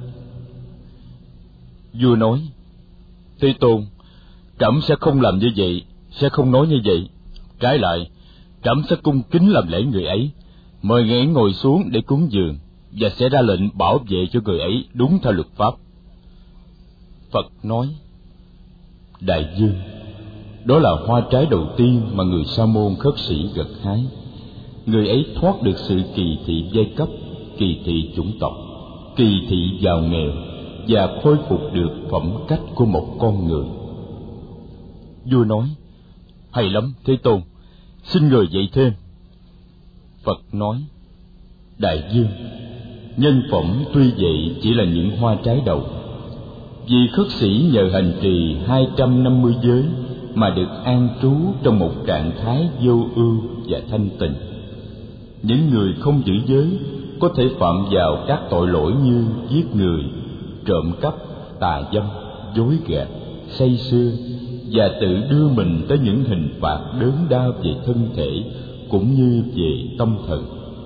Vua nói: Thế Tôn, trẫm sẽ không làm như vậy, sẽ không nói như vậy. Trái lại, trẫm sẽ cung kính làm lễ người ấy, mời người ấy ngồi xuống để cúng dường, và sẽ ra lệnh bảo vệ cho người ấy đúng theo luật pháp. Phật nói: Đại vương, đó là hoa trái đầu tiên mà người Sa môn khất sĩ gặt hái. Người ấy thoát được sự kỳ thị giai cấp, kỳ thị chủng tộc. kỳ thị giàu nghèo và khôi phục được phẩm cách của một con người. Vua nói: hay lắm Thế Tôn, xin người dạy thêm. Phật nói: đại vương, nhân phẩm tuy vậy chỉ là những hoa trái đầu. Vì khất sĩ nhờ hành trì hai trăm năm mươi giới mà được an trú trong một trạng thái vô ưu và thanh tịnh. Những người không giữ giới có thể phạm vào các tội lỗi như giết người, trộm cắp, tà dâm, dối gạt, say sưa, và tự đưa mình tới những hình phạt đớn đau về thân thể cũng như về tâm thần.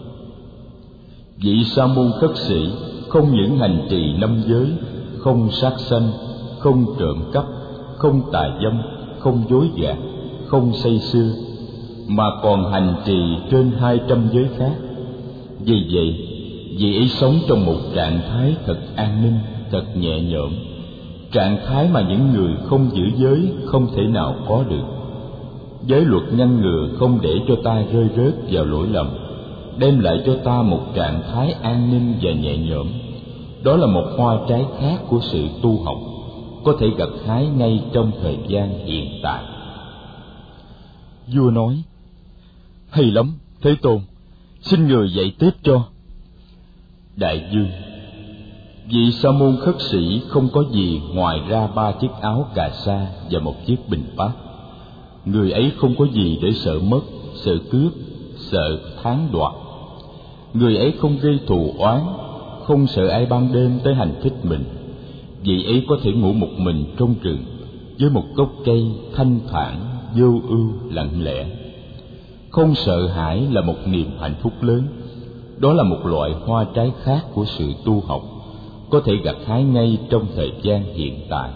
Vị sa môn khất sĩ không những hành trì năm giới, không sát sanh, không trộm cắp, không tà dâm, không dối gạt, không say sưa, mà còn hành trì trên hai trăm giới khác. Vì vậy, vị ấy sống trong một trạng thái thật an ninh, thật nhẹ nhõm, trạng thái mà những người không giữ giới không thể nào có được. Giới luật ngăn ngừa không để cho ta rơi rớt vào lỗi lầm, đem lại cho ta một trạng thái an ninh và nhẹ nhõm. Đó là một hoa trái khác của sự tu học, có thể gặt hái ngay trong thời gian hiện tại. Vua nói: hay lắm Thế Tôn, xin người dạy tiếp cho. Đại vương, vị sa môn khất sĩ không có gì ngoài ra ba chiếc áo cà sa và một chiếc bình bát. Người ấy không có gì để sợ mất, sợ cướp, sợ thán đoạt. Người ấy không gây thù oán, không sợ ai ban đêm tới hành thích mình. Vị ấy có thể ngủ một mình trong rừng với một gốc cây thanh thản, vô ưu, lặng lẽ. Không sợ hãi là một niềm hạnh phúc lớn. Đó là một loại hoa trái khác của sự tu học, có thể gặt hái ngay trong thời gian hiện tại.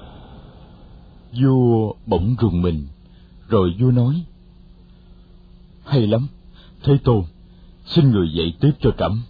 Vua bỗng rùng mình, rồi vua nói: hay lắm Thế Tôn, xin người dạy tiếp cho trẫm.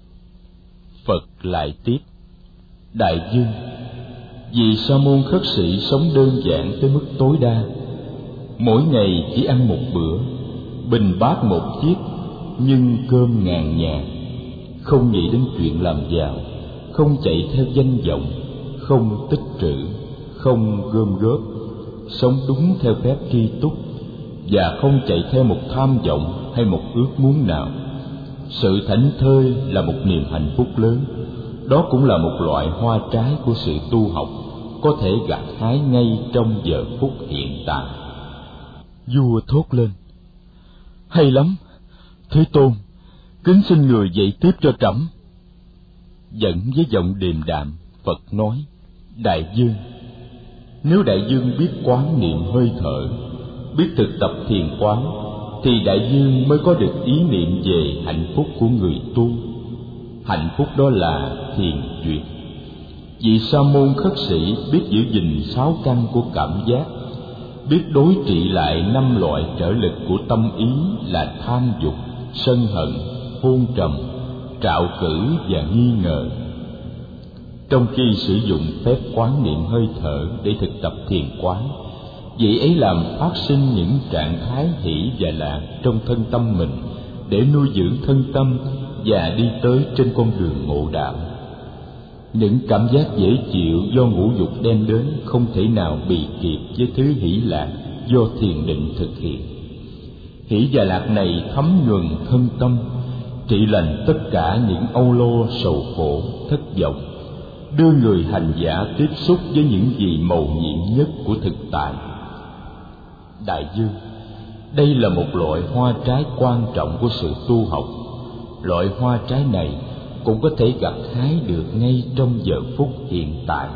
Phật lại tiếp: đại vương, vì sa môn khất sĩ sống đơn giản tới mức tối đa, mỗi ngày chỉ ăn một bữa, bình bát một chiếc, nhưng cơm ngàn nhà, không nghĩ đến chuyện làm giàu, không chạy theo danh vọng, không tích trữ, không gom góp, sống đúng theo phép tri túc, và không chạy theo một tham vọng hay một ước muốn nào. Sự thảnh thơi là một niềm hạnh phúc lớn. Đó cũng là một loại hoa trái của sự tu học, có thể gặt hái ngay trong giờ phút hiện tại. Vua thốt lên: hay lắm Thế Tôn, kính xin người dạy tiếp cho trẫm. Dẫn với giọng điềm đạm, Phật nói: đại vương, nếu đại vương biết quán niệm hơi thở, biết thực tập thiền quán, thì đại vương mới có được ý niệm về hạnh phúc của người tu. Hạnh phúc đó là thiền duyệt. Vị sa môn khất sĩ biết giữ gìn sáu căn của cảm giác, biết đối trị lại năm loại trở lực của tâm ý là tham dục, sân hận, hôn trầm, trạo cử và nghi ngờ. Trong khi sử dụng phép quán niệm hơi thở để thực tập thiền quán, vị ấy làm phát sinh những trạng thái hỷ và lạc trong thân tâm mình để nuôi dưỡng thân tâm và đi tới trên con đường ngộ đạo. Những cảm giác dễ chịu do ngũ dục đem đến không thể nào bì kịp với thứ hỷ lạc do thiền định thực hiện. Hỷ và lạc này thấm nhuần thân tâm, trị lành tất cả những âu lo sầu khổ, thất vọng, đưa người hành giả tiếp xúc với những gì mầu nhiệm nhất của thực tại. Đại vương, đây là một loại hoa trái quan trọng của sự tu học. Loại hoa trái này cũng có thể gặt hái được ngay trong giờ phút hiện tại.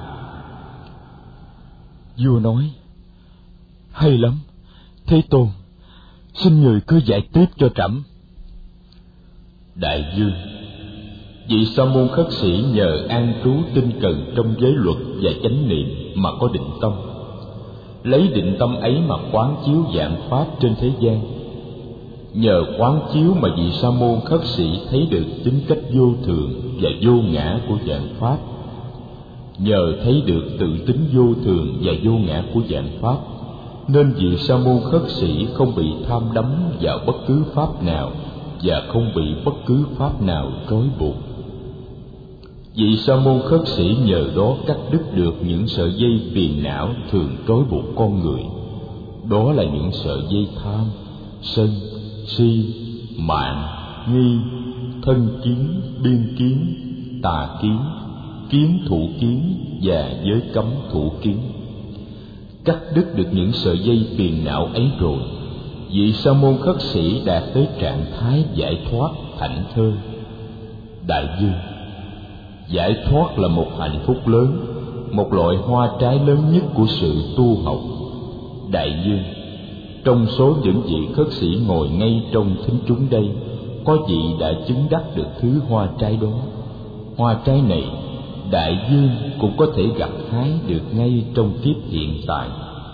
Vua nói: hay lắm Thế Tôn, xin người cứ dạy tiếp cho trẫm. Đại vương, vị sa môn khất sĩ nhờ an trú tinh cần trong giới luật và chánh niệm mà có định tâm. Lấy định tâm ấy mà quán chiếu vạn pháp trên thế gian. Nhờ quán chiếu mà vị sa môn khất sĩ thấy được tính cách vô thường và vô ngã của vạn pháp. Nhờ thấy được tự tính vô thường và vô ngã của vạn pháp, nên vị sa môn khất sĩ không bị tham đắm vào bất cứ pháp nào và không bị bất cứ pháp nào trói buộc. Vị sa môn khất sĩ nhờ đó cắt đứt được những sợi dây phiền não thường trói buộc con người. Đó là những sợi dây tham, sân, si, mạn, nghi, thân kiến, biên kiến, tà kiến, kiến thủ kiến và giới cấm thủ kiến. Cắt đứt được những sợi dây phiền não ấy rồi, vị sa môn khất sĩ đạt tới trạng thái giải thoát thảnh thơi. Đại dương, giải thoát là một hạnh phúc lớn, một loại hoa trái lớn nhất của sự tu học. Đại dương, trong số những vị khất sĩ ngồi ngay trong thính chúng đây, có vị đã chứng đắc được thứ hoa trái đó. Hoa trái này, đại dương cũng có thể gặt hái được ngay trong kiếp hiện tại.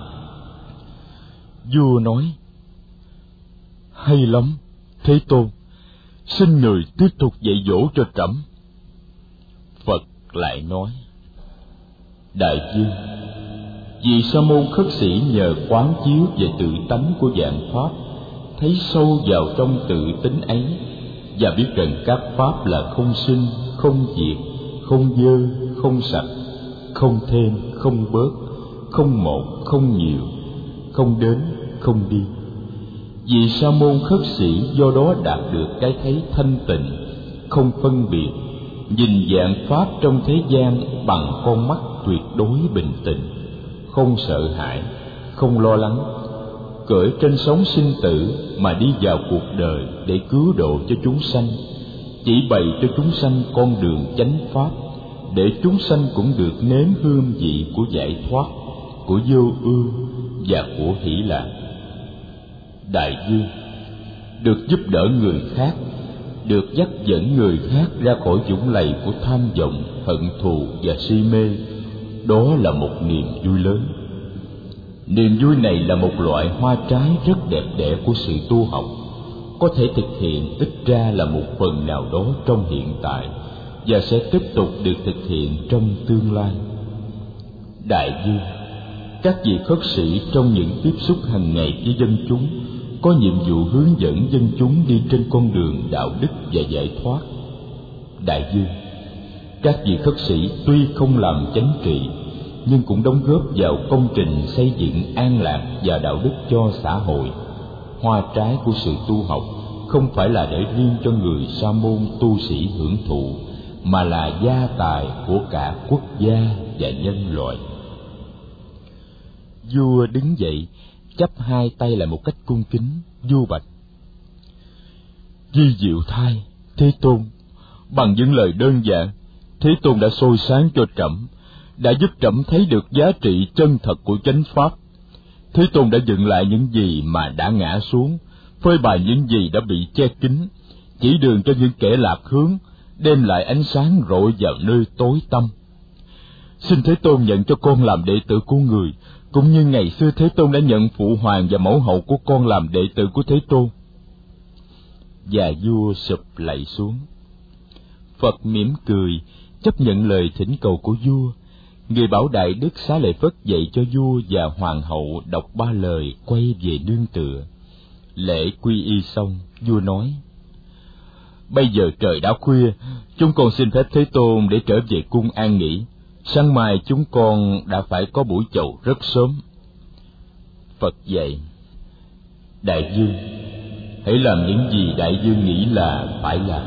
Vua nói: hay lắm, Thế Tôn, xin người tiếp tục dạy dỗ cho trẫm. Phật lại nói: đại dương, vì sa môn khất sĩ nhờ quán chiếu về tự tánh của vạn pháp, thấy sâu vào trong tự tính ấy và biết rằng các pháp là không sinh, không diệt, không dơ, không sạch, không thêm, không bớt, không một, không nhiều, không đến, không đi. Vì sa môn khất sĩ do đó đạt được cái thấy thanh tịnh, không phân biệt, nhìn vạn pháp trong thế gian bằng con mắt tuyệt đối bình tĩnh, không sợ hãi, không lo lắng, cởi trên sóng sinh tử mà đi vào cuộc đời để cứu độ cho chúng sanh, chỉ bày cho chúng sanh con đường chánh pháp, để chúng sanh cũng được nếm hương vị của giải thoát, của vô ưu và của hỷ lạc. Đại dương, được giúp đỡ người khác, được dắt dẫn người khác ra khỏi vũng lầy của tham vọng, hận thù và si mê, đó là một niềm vui lớn. Niềm vui này là một loại hoa trái rất đẹp đẽ của sự tu học, có thể thực hiện ít ra là một phần nào đó trong hiện tại và sẽ tiếp tục được thực hiện trong tương lai. Đại dương, các vị khất sĩ trong những tiếp xúc hàng ngày với dân chúng có nhiệm vụ hướng dẫn dân chúng đi trên con đường đạo đức và giải thoát. Đại dương, các vị khất sĩ tuy không làm chánh trị nhưng cũng đóng góp vào công trình xây dựng an lạc và đạo đức cho xã hội. Hoa trái của sự tu học không phải là để riêng cho người sa môn tu sĩ hưởng thụ, mà là gia tài của cả quốc gia và nhân loại. Vua đứng dậy, chắp hai tay lại một cách cung kính, vua bạch: Di Diệu Thai, Thế Tôn, bằng những lời đơn giản, Thế Tôn đã soi sáng cho trẫm, đã giúp trẫm thấy được giá trị chân thật của chánh pháp. Thế Tôn đã dựng lại những gì mà đã ngã xuống, phơi bày những gì đã bị che kín, chỉ đường cho những kẻ lạc hướng, đem lại ánh sáng rọi vào nơi tối tăm. Xin Thế Tôn nhận cho con làm đệ tử của người, cũng như ngày xưa Thế Tôn đã nhận phụ hoàng và mẫu hậu của con làm đệ tử của Thế Tôn. Và vua sụp lạy xuống. Phật mỉm cười, chấp nhận lời thỉnh cầu của vua. Người bảo đại đức Xá Lợi Phất dạy cho vua và hoàng hậu đọc ba lời quay về nương tựa. Lễ quy y xong, vua nói: Bây giờ trời đã khuya, chúng con xin phép Thế Tôn để trở về cung an nghỉ. Sáng mai chúng con đã phải có buổi chầu rất sớm. Phật dạy: Đại dương, hãy làm những gì đại dương nghĩ là phải làm.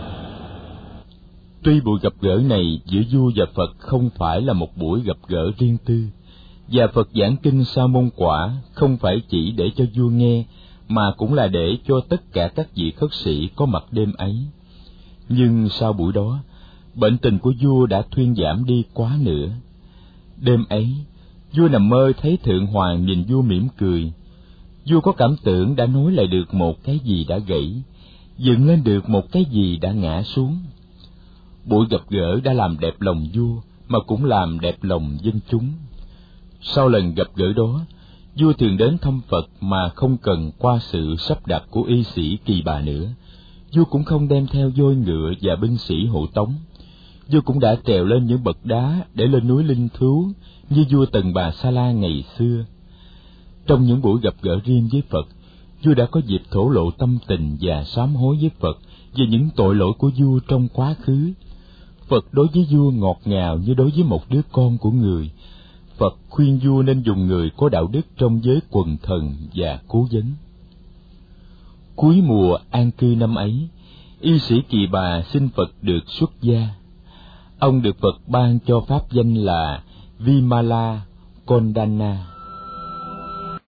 Tuy buổi gặp gỡ này giữa vua và Phật không phải là một buổi gặp gỡ riêng tư, và Phật giảng kinh Sa Môn Quả không phải chỉ để cho vua nghe, mà cũng là để cho tất cả các vị khất sĩ có mặt đêm ấy. Nhưng sau buổi đó, bệnh tình của vua đã thuyên giảm đi quá nữa. Đêm ấy, vua nằm mơ thấy Thượng Hoàng nhìn vua mỉm cười. Vua có cảm tưởng đã nối lại được một cái gì đã gãy, dựng lên được một cái gì đã ngã xuống. Buổi gặp gỡ đã làm đẹp lòng vua, mà cũng làm đẹp lòng dân chúng. Sau lần gặp gỡ đó, vua thường đến thăm Phật mà không cần qua sự sắp đặt của y sĩ Kỳ Bà nữa. Vua cũng không đem theo voi ngựa và binh sĩ hộ tống. Vua cũng đã trèo lên những bậc đá để lên núi linh thú như vua Tần Bà Sa La ngày xưa. Trong những buổi gặp gỡ riêng với Phật, vua đã có dịp thổ lộ tâm tình và sám hối với Phật về những tội lỗi của vua trong quá khứ. Phật đối với vua ngọt ngào như đối với một đứa con của người. Phật khuyên vua nên dùng người có đạo đức trong giới quần thần và cố vấn. Cuối mùa an cư năm ấy, y sĩ Kỳ Bà xin Phật được xuất gia. Ông được Phật ban cho pháp danh là Vimala Kondana.